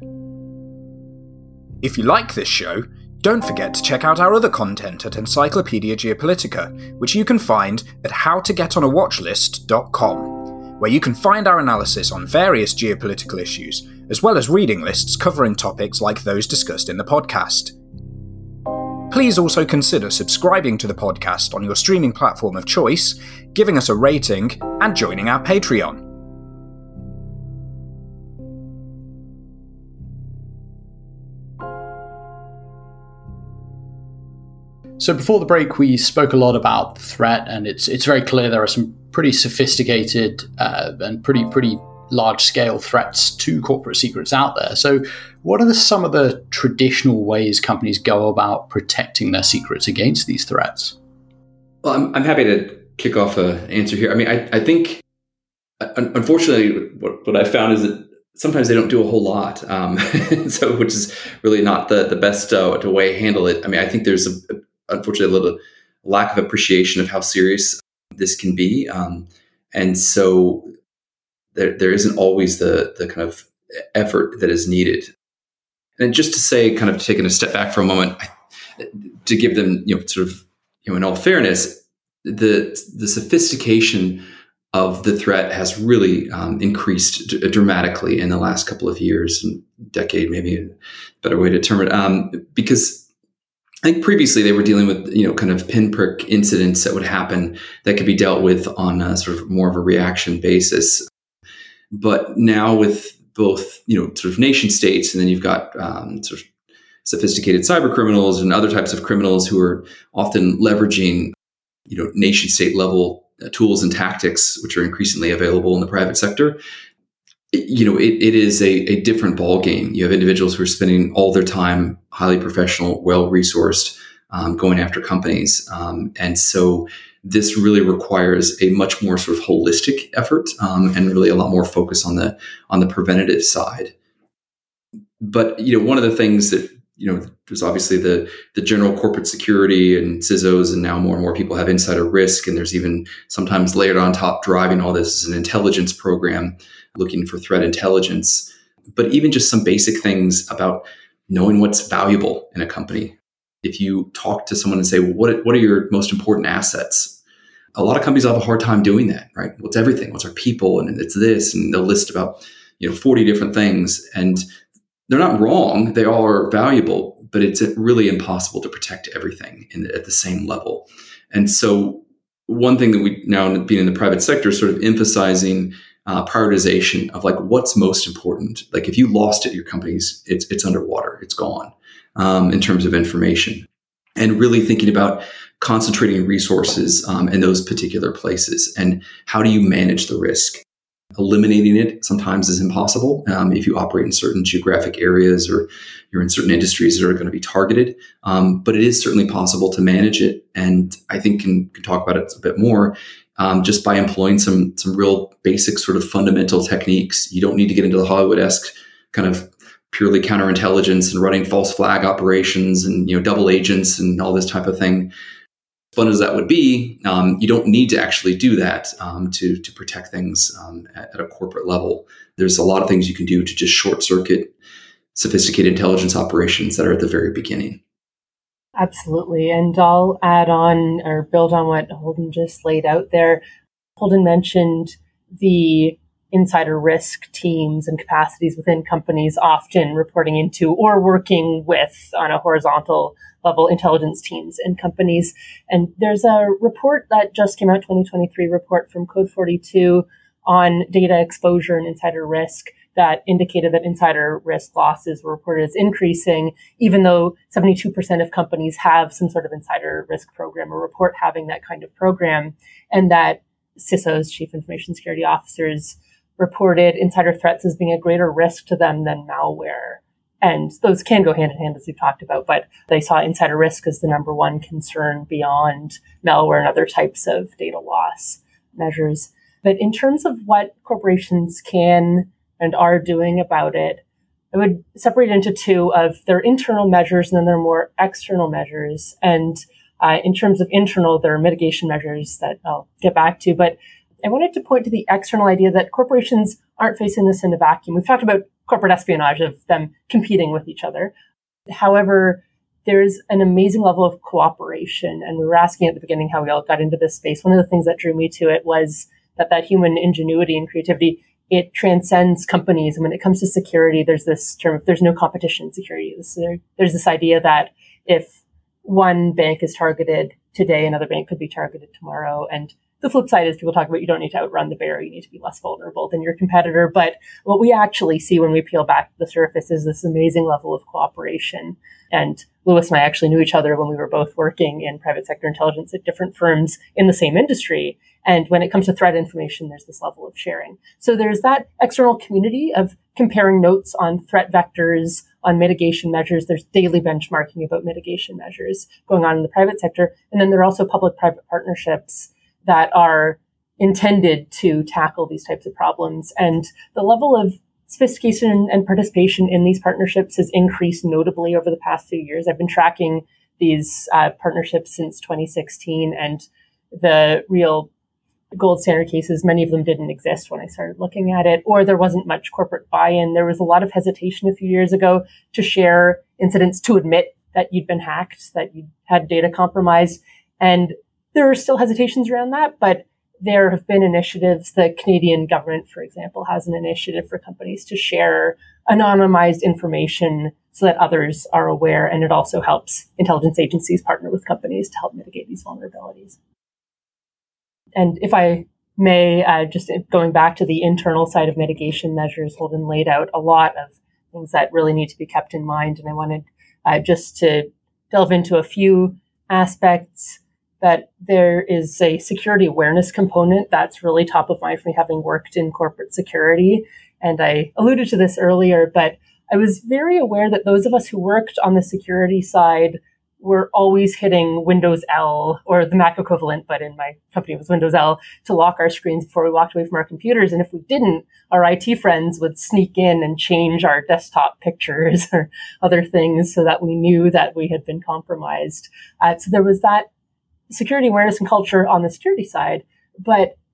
If you like this show, don't forget to check out our other content at Encyclopaedia Geopolitica, which you can find at howtogetonawatchlist.com, where you can find our analysis on various geopolitical issues, as well as reading lists covering topics like those discussed in the podcast. Please also consider subscribing to the podcast on your streaming platform of choice, giving us a rating, and joining our Patreon. So before the break, we spoke a lot about the threat, and it's very clear there are some pretty sophisticated and pretty large-scale threats to corporate secrets out there. So what are some of the traditional ways companies go about protecting their secrets against these threats? Well, I'm happy to kick off an answer here. I mean, I think, unfortunately, what I found is that sometimes they don't do a whole lot, so which is really not the best way to handle it. I mean, I think there's unfortunately a little lack of appreciation of how serious this can be, and so there isn't always the kind of effort that is needed. And just to say, kind of taking a step back for a moment, to give them, sort of, in all fairness, the sophistication of the threat has really increased dramatically in the last couple of years, and decade, maybe a better way to term it, because I think previously they were dealing with, kind of pinprick incidents that would happen that could be dealt with on a sort of more of a reaction basis. But now with both, sort of nation states, and then you've got sort of sophisticated cyber criminals and other types of criminals who are often leveraging, nation state level tools and tactics, which are increasingly available in the private sector. It is a different ballgame. You have individuals who are spending all their time, highly professional, well-resourced, going after companies. And so this really requires a much more sort of holistic effort, and really a lot more focus on the preventative side. But, one of the things that, there's obviously the general corporate security and CISOs, and now more and more people have insider risk. And there's even sometimes layered on top driving all this is an intelligence program. looking for threat intelligence, but even just some basic things about knowing what's valuable in a company. If you talk to someone and say, well, what are your most important assets? A lot of companies have a hard time doing that, right? What's everything? What's our people? And it's this, and they'll list about 40 different things. And they're not wrong. They all are valuable, but it's really impossible to protect everything at the same level. And so one thing that we now, being in the private sector, is sort of emphasizing prioritization of like what's most important. Like if you lost it, your company's it's underwater, it's gone in terms of information, and really thinking about concentrating resources in those particular places and how do you manage the risk. Eliminating it sometimes is impossible if you operate in certain geographic areas or you're in certain industries that are going to be targeted. But it is certainly possible to manage it. And I think can talk about it a bit more just by employing some real basic sort of fundamental techniques. You don't need to get into the Hollywood-esque kind of purely counterintelligence and running false flag operations and double agents and all this type of thing. Fun as that would be, you don't need to actually do that to protect things at a corporate level. There's a lot of things you can do to just short circuit sophisticated intelligence operations that are at the very beginning. Absolutely. And I'll add on or build on what Holden just laid out there. Holden mentioned the insider risk teams and capacities within companies often reporting into or working with on a horizontal level intelligence teams in companies. And there's a report that just came out, 2023 report from Code 42 on data exposure and insider risk that indicated that insider risk losses were reported as increasing, even though 72% of companies have some sort of insider risk program or report having that kind of program, and that CISOs, Chief Information Security Officers, reported insider threats as being a greater risk to them than malware. And those can go hand in hand, as we've talked about, but they saw insider risk as the number one concern beyond malware and other types of data loss measures. But in terms of what corporations can and are doing about it, I would separate it into two of their internal measures and then their more external measures. And in terms of internal, there are mitigation measures that I'll get back to. But I wanted to point to the external idea that corporations aren't facing this in a vacuum. We've talked about corporate espionage, of them competing with each other. However, there's an amazing level of cooperation. And we were asking at the beginning how we all got into this space. One of the things that drew me to it was that human ingenuity and creativity, it transcends companies. And when it comes to security, there's this term, there's no competition in security. There's this idea that if one bank is targeted today, another bank could be targeted tomorrow. And the flip side is people talk about you don't need to outrun the bear, you need to be less vulnerable than your competitor. But what we actually see when we peel back the surface is this amazing level of cooperation. And Lewis and I actually knew each other when we were both working in private sector intelligence at different firms in the same industry. And when it comes to threat information, there's this level of sharing. So there's that external community of comparing notes on threat vectors, on mitigation measures. There's daily benchmarking about mitigation measures going on in the private sector. And then there are also public-private partnerships that are intended to tackle these types of problems. And the level of sophistication and participation in these partnerships has increased notably over the past few years. I've been tracking these partnerships since 2016, and the real gold standard cases, many of them didn't exist when I started looking at it, or there wasn't much corporate buy-in. There was a lot of hesitation a few years ago to share incidents, to admit that you'd been hacked, that you'd had data compromised. And there are still hesitations around that, but there have been initiatives. The Canadian government, for example, has an initiative for companies to share anonymized information so that others are aware. And it also helps intelligence agencies partner with companies to help mitigate these vulnerabilities. And if I may, just going back to the internal side of mitigation measures, Holden laid out a lot of things that really need to be kept in mind. And I wanted just to delve into a few aspects. That there is a security awareness component that's really top of mind for me, having worked in corporate security. And I alluded to this earlier, but I was very aware that those of us who worked on the security side were always hitting Windows L, or the Mac equivalent, but in my company it was Windows L, to lock our screens before we walked away from our computers. And if we didn't, our IT friends would sneak in and change our desktop pictures or other things so that we knew that we had been compromised. So there was that security awareness and culture on the security side. But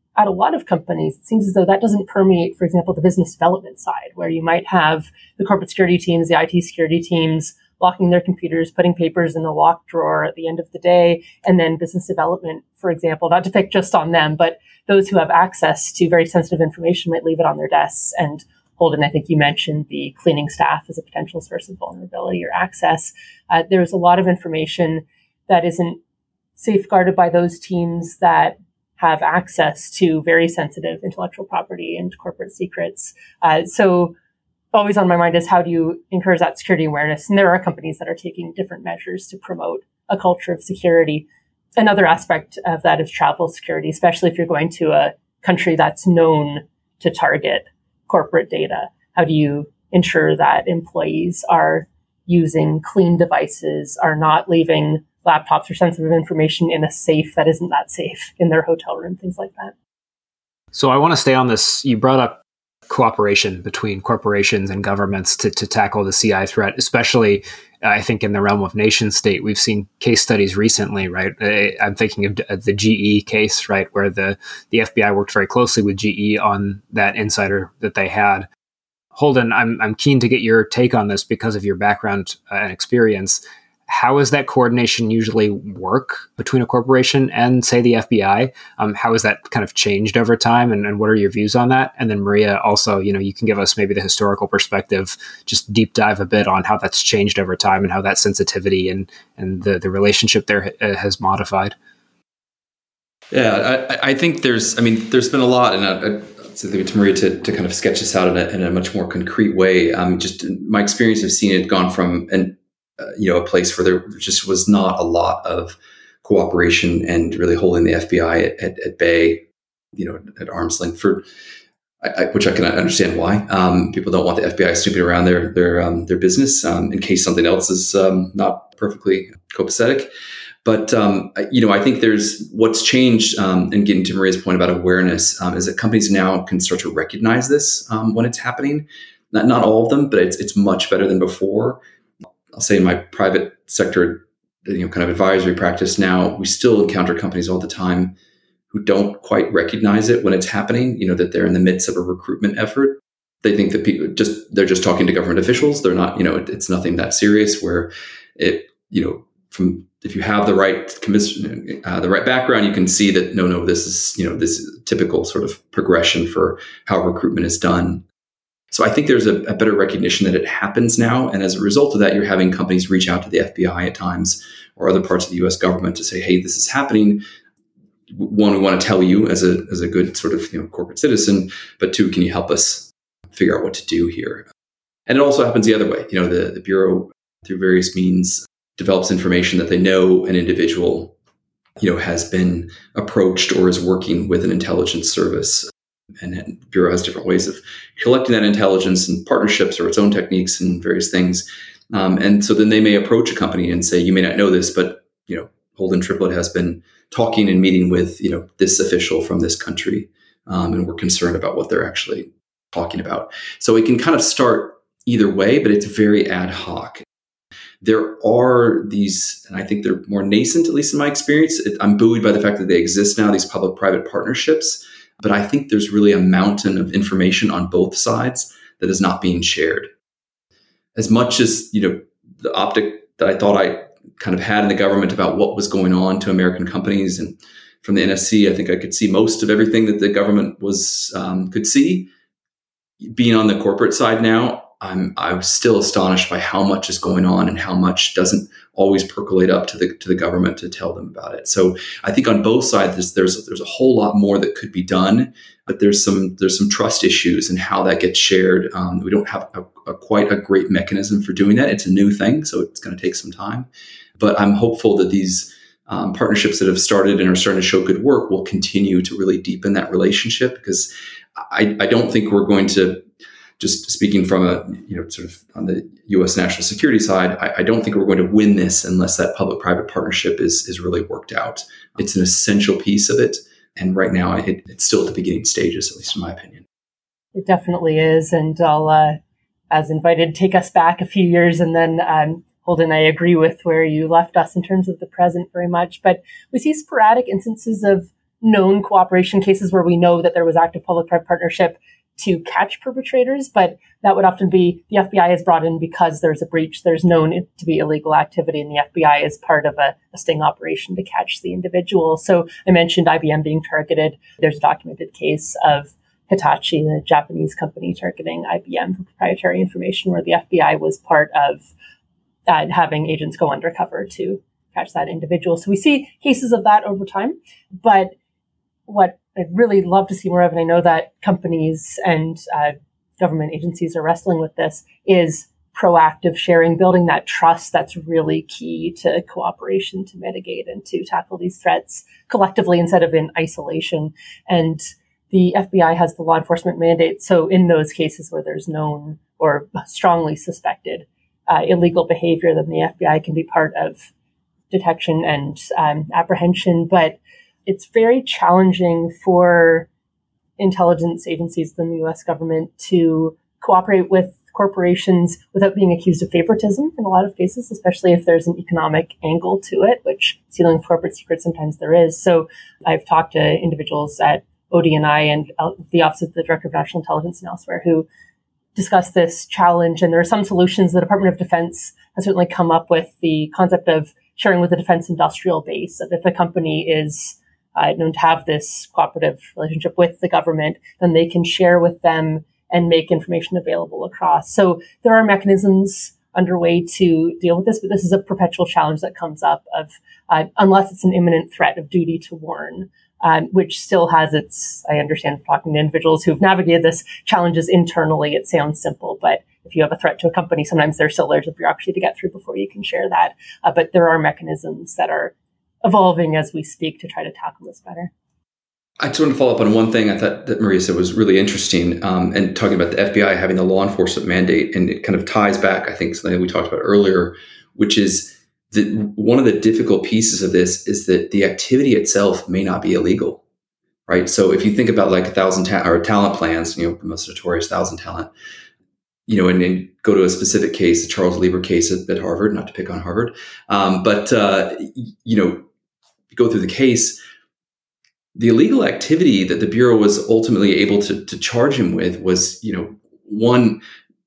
at a lot of companies, it seems as though that doesn't permeate, for example, the business development side, where you might have the corporate security teams, the IT security teams locking their computers, putting papers in the lock drawer at the end of the day, and then business development, for example, not to pick just on them, but those who have access to very sensitive information might leave it on their desks. And Holden, I think you mentioned the cleaning staff as a potential source of vulnerability or access. There's a lot of information that isn't safeguarded by those teams that have access to very sensitive intellectual property and corporate secrets. So always on my mind is, how do you encourage that security awareness? And there are companies that are taking different measures to promote a culture of security. Another aspect of that is travel security, especially if you're going to a country that's known to target corporate data. How do you ensure that employees are using clean devices, are not leaving laptops or sensitive information in a safe that isn't that safe in their hotel room, things like that? So I want to stay on this. You brought up cooperation between corporations and governments to tackle the CI threat, especially, I think, in the realm of nation state. We've seen case studies recently, right? I'm thinking of the GE case, right, where the FBI worked very closely with GE on that insider that they had. Holden, I'm keen to get your take on this because of your background and experience. How does that coordination usually work between a corporation and, say, the FBI? How has that kind of changed over time, and what are your views on that? And then Maria, also, you can give us maybe the historical perspective, just deep dive a bit on how that's changed over time and how that sensitivity and the relationship there has modified. Yeah, I think there's been a lot, and I'd leave it to Maria to kind of sketch this out in a much more concrete way. Just my experience of seeing it gone from a place where there just was not a lot of cooperation and really holding the FBI at bay, at arm's length, which I can understand why. People don't want the FBI snooping around their business in case something else is not perfectly copacetic. But I think there's what's changed, and getting to Maria's point about awareness, is that companies now can start to recognize this when it's happening. Not all of them, but it's much better than before. I'll say in my private sector, kind of advisory practice now, we still encounter companies all the time who don't quite recognize it when it's happening, that they're in the midst of a recruitment effort. They think that they're just talking to government officials. They're not, it's nothing that serious, where if you have the right background, you can see that, this is typical sort of progression for how recruitment is done. So I think there's a better recognition that it happens now. And as a result of that, you're having companies reach out to the FBI at times or other parts of the US government to say, hey, this is happening. One, we want to tell you as a good sort of corporate citizen, but two, can you help us figure out what to do here? And it also happens the other way. The Bureau, through various means, develops information that they know an individual, has been approached or is working with an intelligence service. And the Bureau has different ways of collecting that intelligence and partnerships or its own techniques and various things. And so then they may approach a company and say, you may not know this, but, Holden Triplett has been talking and meeting with, this official from this country. And we're concerned about what they're actually talking about. So it can kind of start either way, but it's very ad hoc. There are these, and I think they're more nascent, at least in my experience. I'm buoyed by the fact that they exist now, these public-private partnerships. But I think there's really a mountain of information on both sides that is not being shared. As much as, the optic that I thought I kind of had in the government about what was going on to American companies, and from the NSC, I think I could see most of everything that the government could see. Being on the corporate side now, I was still astonished by how much is going on and how much doesn't always percolate up to the government to tell them about it. So I think on both sides, there's a whole lot more that could be done, but there's some trust issues and how that gets shared. We don't have quite a great mechanism for doing that. It's a new thing, so it's going to take some time. But I'm hopeful that these partnerships that have started and are starting to show good work will continue to really deepen that relationship, because I don't think we're going to, just speaking from sort of on the U.S. national security side, I don't think we're going to win this unless that public-private partnership is really worked out. It's an essential piece of it. And right now, it's still at the beginning stages, at least in my opinion. It definitely is. And I'll, as invited, take us back a few years. And then, Holden, I agree with where you left us in terms of the present very much. But we see sporadic instances of known cooperation cases where we know that there was active public-private partnership to catch perpetrators, but that would often be the FBI is brought in because there's a breach, there's known it to be illegal activity, and the FBI is part of a sting operation to catch the individual. So I mentioned IBM being targeted. There's a documented case of Hitachi, the Japanese company, targeting IBM for proprietary information, where the FBI was part of having agents go undercover to catch that individual. So we see cases of that over time, but what I'd really love to see more of, and I know that companies and government agencies are wrestling with this, is proactive sharing, building that trust that's really key to cooperation to mitigate and to tackle these threats collectively instead of in isolation. And the FBI has the law enforcement mandate. So in those cases where there's known or strongly suspected illegal behavior, then the FBI can be part of detection and apprehension. But it's very challenging for intelligence agencies in the U.S. government to cooperate with corporations without being accused of favoritism in a lot of cases, especially if there's an economic angle to it, which stealing corporate secrets sometimes there is. So I've talked to individuals at ODNI and the Office of the Director of National Intelligence and elsewhere who discuss this challenge. And there are some solutions. The Department of Defense has certainly come up with the concept of sharing with the defense industrial base, of if a company is known to have this cooperative relationship with the government, then they can share with them and make information available across. So there are mechanisms underway to deal with this, but this is a perpetual challenge that comes up of, unless it's an imminent threat, of duty to warn, which still has its, I understand from talking to individuals who've navigated this, challenges internally. It sounds simple, but if you have a threat to a company, sometimes there's still layers of bureaucracy to get through before you can share that. But there are mechanisms that are evolving as we speak to try to tackle this better. I just want to follow up on one thing I thought that Maria said was really interesting, and talking about the FBI having the law enforcement mandate, and it kind of ties back, I think, something that we talked about earlier, which is that one of the difficult pieces of this is that the activity itself may not be illegal, right? So if you think about like 1,000 talent plans, the most notorious 1,000 Talent, and then go to a specific case, the Charles Lieber case at Harvard, not to pick on Harvard, but go through the case. The illegal activity that the Bureau was ultimately able to charge him with was, one,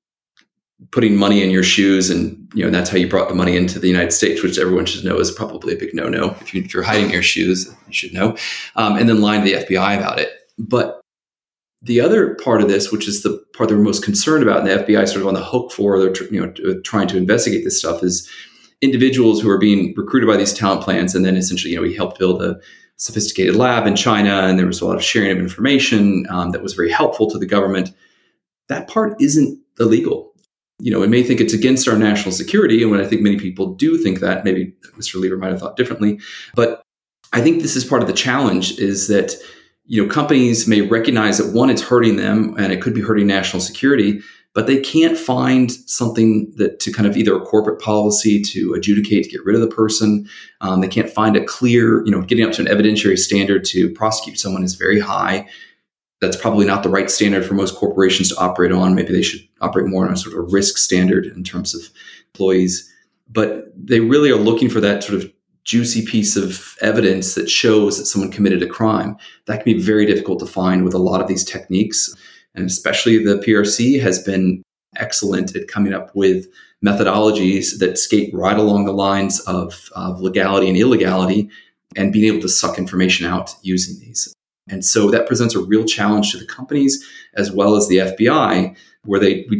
putting money in your shoes, and that's how you brought the money into the United States, which everyone should know is probably a big no-no. If you're hiding your shoes, you should know, and then lying to the FBI about it. But the other part of this, which is the part that we're most concerned about, and the FBI is sort of on the hook for, they're trying to investigate this stuff, is individuals who are being recruited by these talent plans, and then essentially, we helped build a sophisticated lab in China, and there was a lot of sharing of information that was very helpful to the government. That part isn't illegal. It may think it's against our national security, and when I think many people do think that, maybe Mr. Lieber might have thought differently, but I think this is part of the challenge, is that companies may recognize that, one, it's hurting them and it could be hurting national security, but they can't find something that to kind of either a corporate policy to adjudicate, to get rid of the person. They can't find a clear, getting up to an evidentiary standard to prosecute someone is very high. That's probably not the right standard for most corporations to operate on. Maybe they should operate more on a sort of risk standard in terms of employees. But they really are looking for that sort of juicy piece of evidence that shows that someone committed a crime. That can be very difficult to find with a lot of these techniques. And especially the PRC has been excellent at coming up with methodologies that skate right along the lines of legality and illegality, and being able to suck information out using these. And so that presents a real challenge to the companies as well as the FBI, where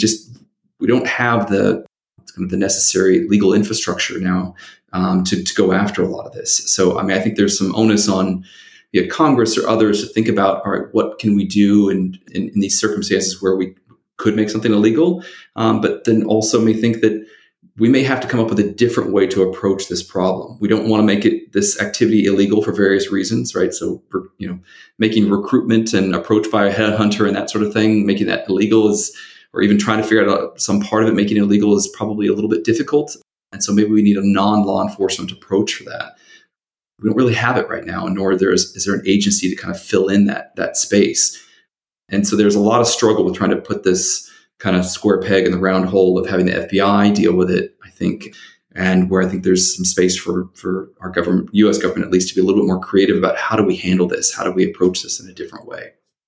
we don't have the necessary legal infrastructure now to go after a lot of this. So, I think there's some onus on Congress or others to think about, all right, what can we do in these circumstances where we could make something illegal, but then also may think that we may have to come up with a different way to approach this problem. We don't want to make this activity illegal for various reasons, right? So, making recruitment and approach by a headhunter and that sort of thing, making that illegal or even trying to figure out some part of it, making it illegal, is probably a little bit difficult. And so maybe we need a non-law enforcement approach for that. We don't really have it right now, nor is there an agency to kind of fill in that space. And so there's a lot of struggle with trying to put this kind of square peg in the round hole of having the FBI deal with it. I think and where I think there's some space for our government, U.S. government at least, to be a little bit more creative about how do we handle this? How do we approach this in a different way?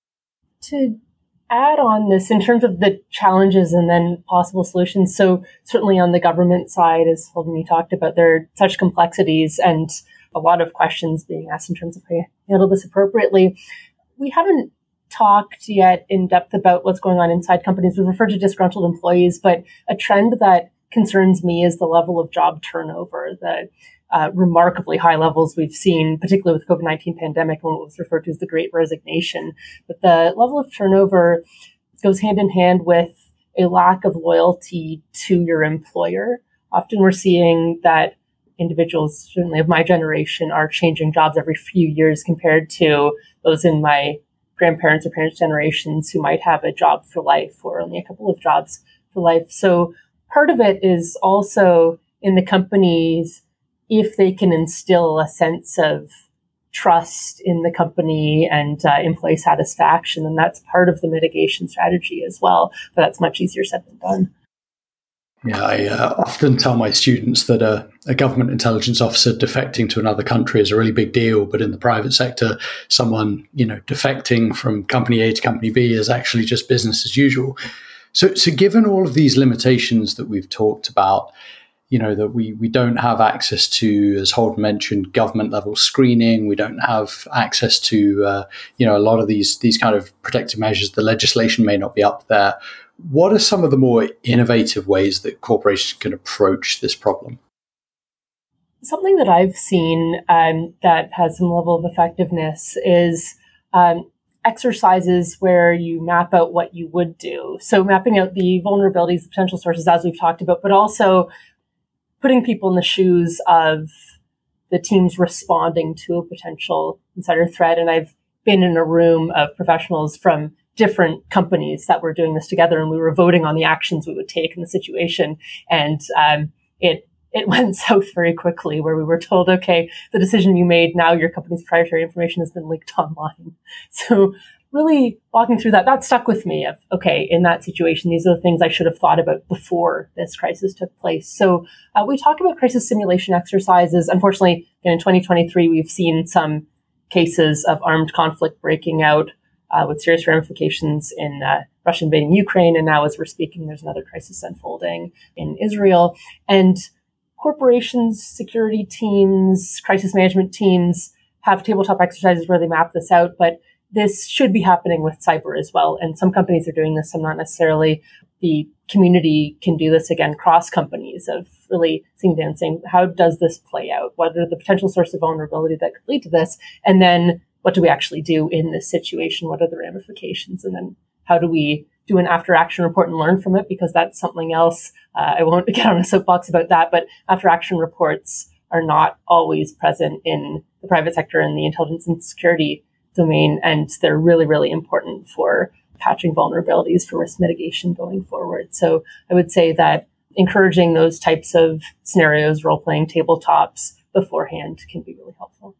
To add on this in terms of the challenges and then possible solutions. So certainly on the government side, as Holden talked about, there are such complexities and a lot of questions being asked in terms of how you handle this appropriately. We haven't talked yet in depth about what's going on inside companies. We've referred to disgruntled employees, but a trend that concerns me is the level of job turnover, the remarkably high levels we've seen, particularly with the COVID-19 pandemic, and what was referred to as the Great Resignation. But the level of turnover goes hand in hand with a lack of loyalty to your employer. Often we're seeing that individuals, certainly of my generation, are changing jobs every few years compared to those in my grandparents' or parents' generations who might have a job for life or only a couple of jobs for life. So part of it is also in the companies, if they can instill a sense of trust in the company and employee satisfaction, then that's part of the mitigation strategy as well. But that's much easier said than done. Yeah, I often tell my students that a government intelligence officer defecting to another country is a really big deal, but in the private sector, someone defecting from company A to company B is actually just business as usual. So given all of these limitations that we've talked about, that we don't have access to, as Holden mentioned, government level screening. We don't have access to, a lot of these kind of protective measures. The legislation may not be up there. What are some of the more innovative ways that corporations can approach this problem? Something that I've seen that has some level of effectiveness is exercises where you map out what you would do. So mapping out the vulnerabilities, the potential sources, as we've talked about, but also putting people in the shoes of the teams responding to a potential insider threat. And I've been in a room of professionals from different companies that were doing this together, and we were voting on the actions we would take in the situation. And it went south very quickly, where we were told, okay, the decision you made, now your company's proprietary information has been leaked online. So really walking through that stuck with me of, okay, in that situation, these are the things I should have thought about before this crisis took place. So we talk about crisis simulation exercises. Unfortunately, in 2023, we've seen some cases of armed conflict breaking out with serious ramifications in Russia invading Ukraine. And now as we're speaking, there's another crisis unfolding in Israel. And corporations, security teams, crisis management teams have tabletop exercises where they map this out, but this should be happening with cyber as well. And some companies are doing this, some not necessarily. The community can do this again, cross companies, of really sitting down and saying, how does this play out? What are the potential sources of vulnerability that could lead to this? And then what do we actually do in this situation? What are the ramifications? And then how do we do an after action report and learn from it? Because that's something else. I won't get on a soapbox about that, but after action reports are not always present in the private sector and the intelligence and security domain. And they're really, really important for patching vulnerabilities for risk mitigation going forward. So I would say that encouraging those types of scenarios, role-playing tabletops beforehand can be really helpful.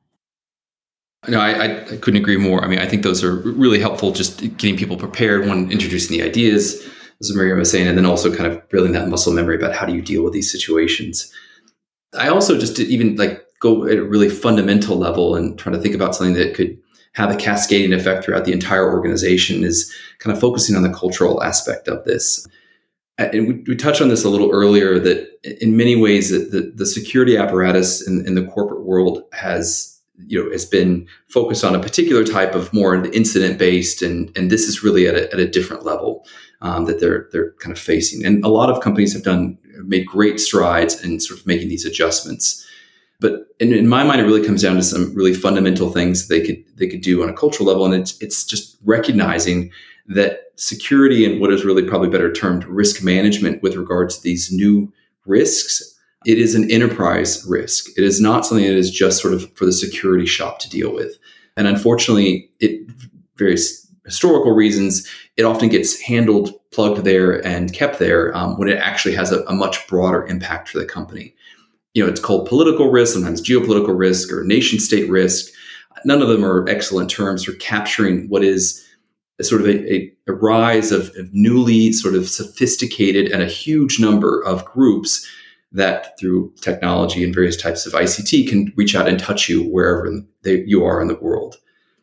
No, I couldn't agree more. I mean, I think those are really helpful, just getting people prepared when introducing the ideas, as Maria was saying, and then also kind of building that muscle memory about how do you deal with these situations. I also just did even go at a really fundamental level and try to think about something that could have a cascading effect throughout the entire organization, is kind of focusing on the cultural aspect of this. And we touched on this a little earlier, that in many ways the security apparatus in the corporate world has been focused on a particular type of more incident based, and this is really at a different level that they're kind of facing. And a lot of companies have made great strides in sort of making these adjustments. But in my mind, it really comes down to some really fundamental things they could do on a cultural level, and it's just recognizing that security and what is really probably better termed risk management with regards to these new risks. It is an enterprise risk. It is not something that is just sort of for the security shop to deal with. And unfortunately, various historical reasons, it often gets handled, plugged there, and kept there when it actually has a much broader impact for the company. It's called political risk, sometimes geopolitical risk, or nation state risk. None of them are excellent terms for capturing what is sort of a rise of newly sort of sophisticated and a huge number of groups that through technology and various types of ICT can reach out and touch you wherever you are in the world.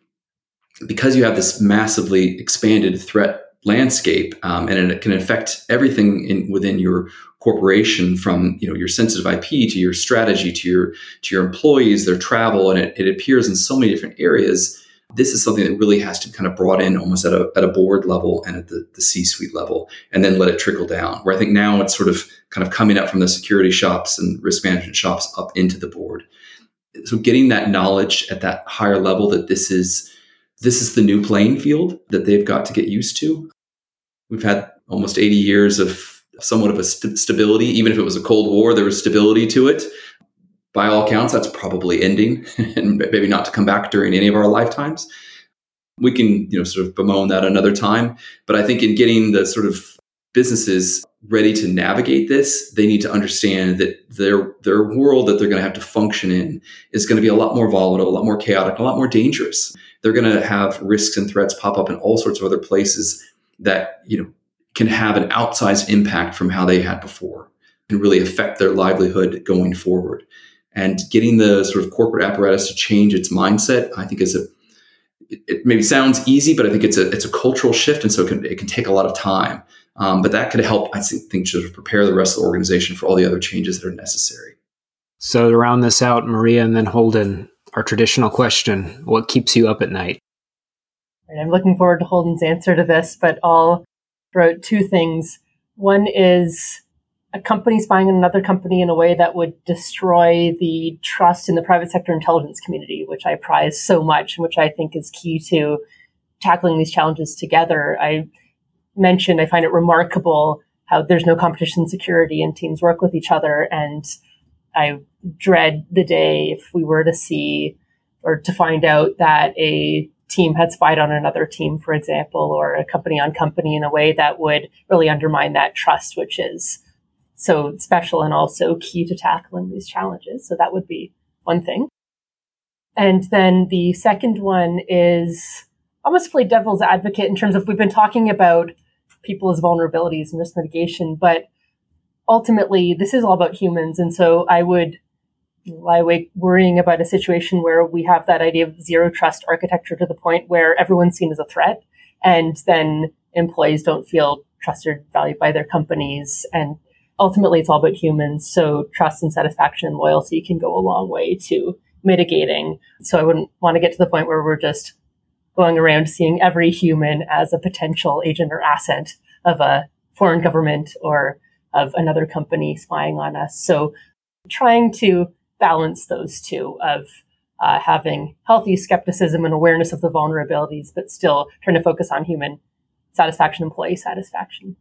Because you have this massively expanded threat landscape, and it can affect everything within your corporation, from your sensitive IP to your strategy to your employees, their travel, and it appears in so many different areas. This is something that really has to be kind of brought in almost at a board level and at the C-suite level, and then let it trickle down. Where I think now it's sort of kind of coming up from the security shops and risk management shops up into the board. So getting that knowledge at that higher level that this is the new playing field that they've got to get used to. We've had almost 80 years of somewhat of a stability. Even if it was a Cold War, there was stability to it. By all accounts, that's probably ending, and maybe not to come back during any of our lifetimes. We can, sort of bemoan that another time. But I think in getting the sort of businesses ready to navigate this, they need to understand that their world that they're going to have to function in is going to be a lot more volatile, a lot more chaotic, a lot more dangerous. They're going to have risks and threats pop up in all sorts of other places that, can have an outsized impact from how they had before and really affect their livelihood going forward. And getting the sort of corporate apparatus to change its mindset, I think it maybe sounds easy, but I think it's a cultural shift. And so it can take a lot of time. But that could help, I think, sort of prepare the rest of the organization for all the other changes that are necessary. So to round this out, Maria and then Holden, our traditional question, what keeps you up at night? I'm looking forward to Holden's answer to this, but I'll throw out two things. One is a company spying on another company in a way that would destroy the trust in the private sector intelligence community, which I prize so much, and which I think is key to tackling these challenges together. I mentioned I find it remarkable how there's no competition in security and teams work with each other. And I dread the day if we were to see or to find out that a team had spied on another team, for example, or a company on company in a way that would really undermine that trust, which is so special and also key to tackling these challenges. So that would be one thing. And then the second one is almost play devil's advocate in terms of we've been talking about people's vulnerabilities and risk mitigation, but ultimately this is all about humans. And so I would lie awake worrying about a situation where we have that idea of zero trust architecture to the point where everyone's seen as a threat, and then employees don't feel trusted, valued by their companies. And ultimately it's all about humans. So trust and satisfaction and loyalty can go a long way to mitigating. So I wouldn't want to get to the point where we're just going around seeing every human as a potential agent or asset of a foreign government or of another company spying on us. So trying to balance those two of having healthy skepticism and awareness of the vulnerabilities, but still trying to focus on human satisfaction, employee satisfaction.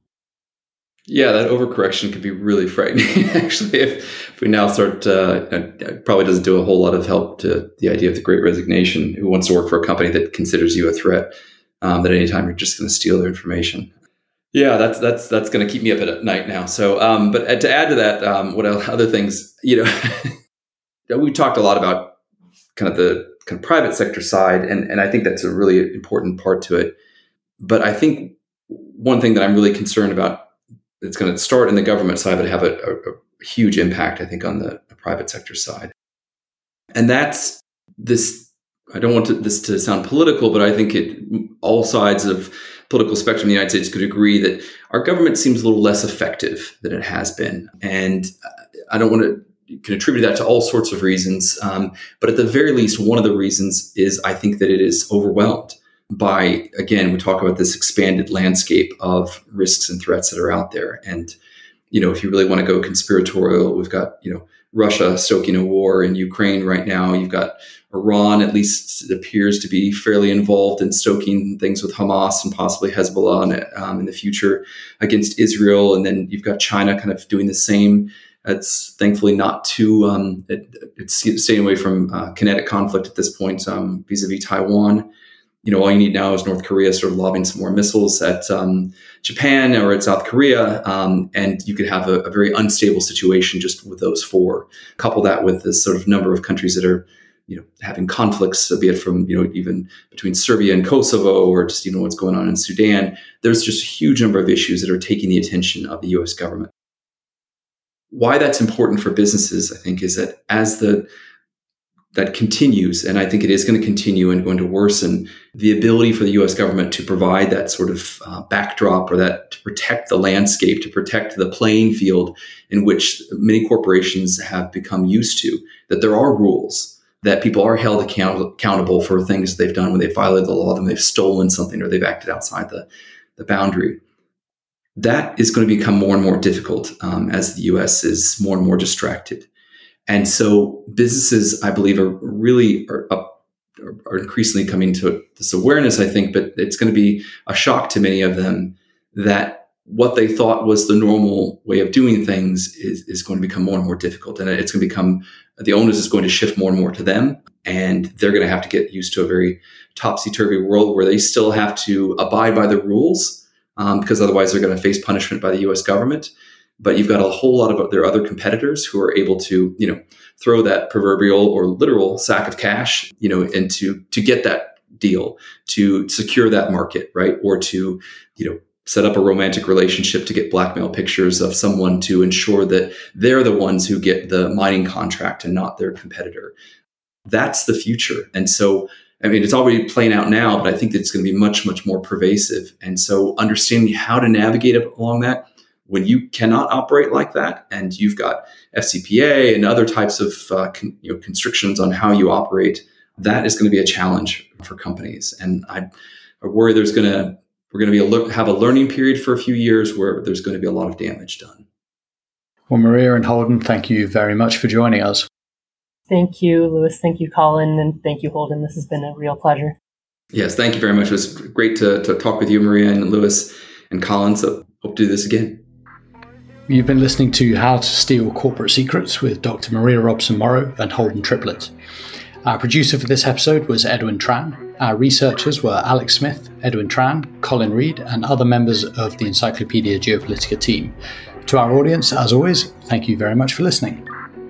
Yeah, that overcorrection could be really frightening, actually, if we now start, it probably doesn't do a whole lot of help to the idea of the Great Resignation. Who wants to work for a company that considers you a threat, that anytime you're just going to steal their information? Yeah, that's going to keep me up at night now. So, but to add to that, what other things, we talked a lot about kind of private sector side, and I think that's a really important part to it. But I think one thing that I'm really concerned about, it's going to start in the government side, but have a huge impact, I think, on the private sector side. And that's this. I don't want this to sound political, but I think all sides of political spectrum in the United States could agree that our government seems a little less effective than it has been. And I don't want to can attribute that to all sorts of reasons. But at the very least, one of the reasons is I think that it is overwhelmed by, again, we talk about this expanded landscape of risks and threats that are out there. And, if you really want to go conspiratorial, we've got, Russia stoking a war in Ukraine right now. You've got Iran, at least it appears to be fairly involved in stoking things with Hamas and possibly Hezbollah in the future against Israel. And then you've got China kind of doing the same. It's thankfully not too, it's staying away from kinetic conflict at this point vis-a-vis Taiwan. All you need now is North Korea sort of lobbing some more missiles at Japan or at South Korea, and you could have a very unstable situation just with those four. Couple that with this sort of number of countries that are, having conflicts, be it from, even between Serbia and Kosovo, or just, what's going on in Sudan. There's just a huge number of issues that are taking the attention of the U.S. government. why that's important for businesses, I think, is that as that continues, and I think it is going to continue and going to worsen, the ability for the U.S. government to provide that sort of backdrop, or that to protect the landscape, to protect the playing field in which many corporations have become used to, that there are rules, that people are held accountable for things they've done when they violated the law, when they've stolen something or they've acted outside the boundary. That is going to become more and more difficult as the U.S. is more and more distracted. And so businesses, I believe, are increasingly coming to this awareness, I think, but it's going to be a shock to many of them that what they thought was the normal way of doing things is going to become more and more difficult. And it's going to become, the onus is going to shift more and more to them. And they're going to have to get used to a very topsy-turvy world where they still have to abide by the rules, because otherwise they're going to face punishment by the U.S. government. But you've got a whole lot of their other competitors who are able to, throw that proverbial or literal sack of cash, and to get that deal, to secure that market, right? Or to, set up a romantic relationship to get blackmail pictures of someone to ensure that they're the ones who get the mining contract and not their competitor. That's the future. And so, it's already playing out now, but I think that it's going to be much, much more pervasive. And so understanding how to navigate along that, when you cannot operate like that, and you've got FCPA and other types of constrictions on how you operate, that is going to be a challenge for companies. And I worry we're going to have a learning period for a few years where there's going to be a lot of damage done. Well, Maria and Holden, thank you very much for joining us. Thank you, Lewis. Thank you, Colin. And thank you, Holden. This has been a real pleasure. Yes, thank you very much. It was great to talk with you, Maria and Lewis and Colin. So hope to do this again. You've been listening to How to Steal Corporate Secrets with Dr. Maria Robson-Morrow and Holden Triplett. Our producer for this episode was Edwin Tran. Our researchers were Alex Smith, Edwin Tran, Colin Reed, and other members of the Encyclopedia Geopolitica team. To our audience, as always, thank you very much for listening.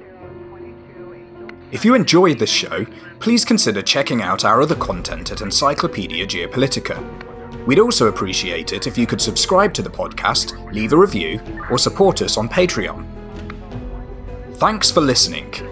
If you enjoyed this show, please consider checking out our other content at Encyclopedia Geopolitica. We'd also appreciate it if you could subscribe to the podcast, leave a review, or support us on Patreon. Thanks for listening.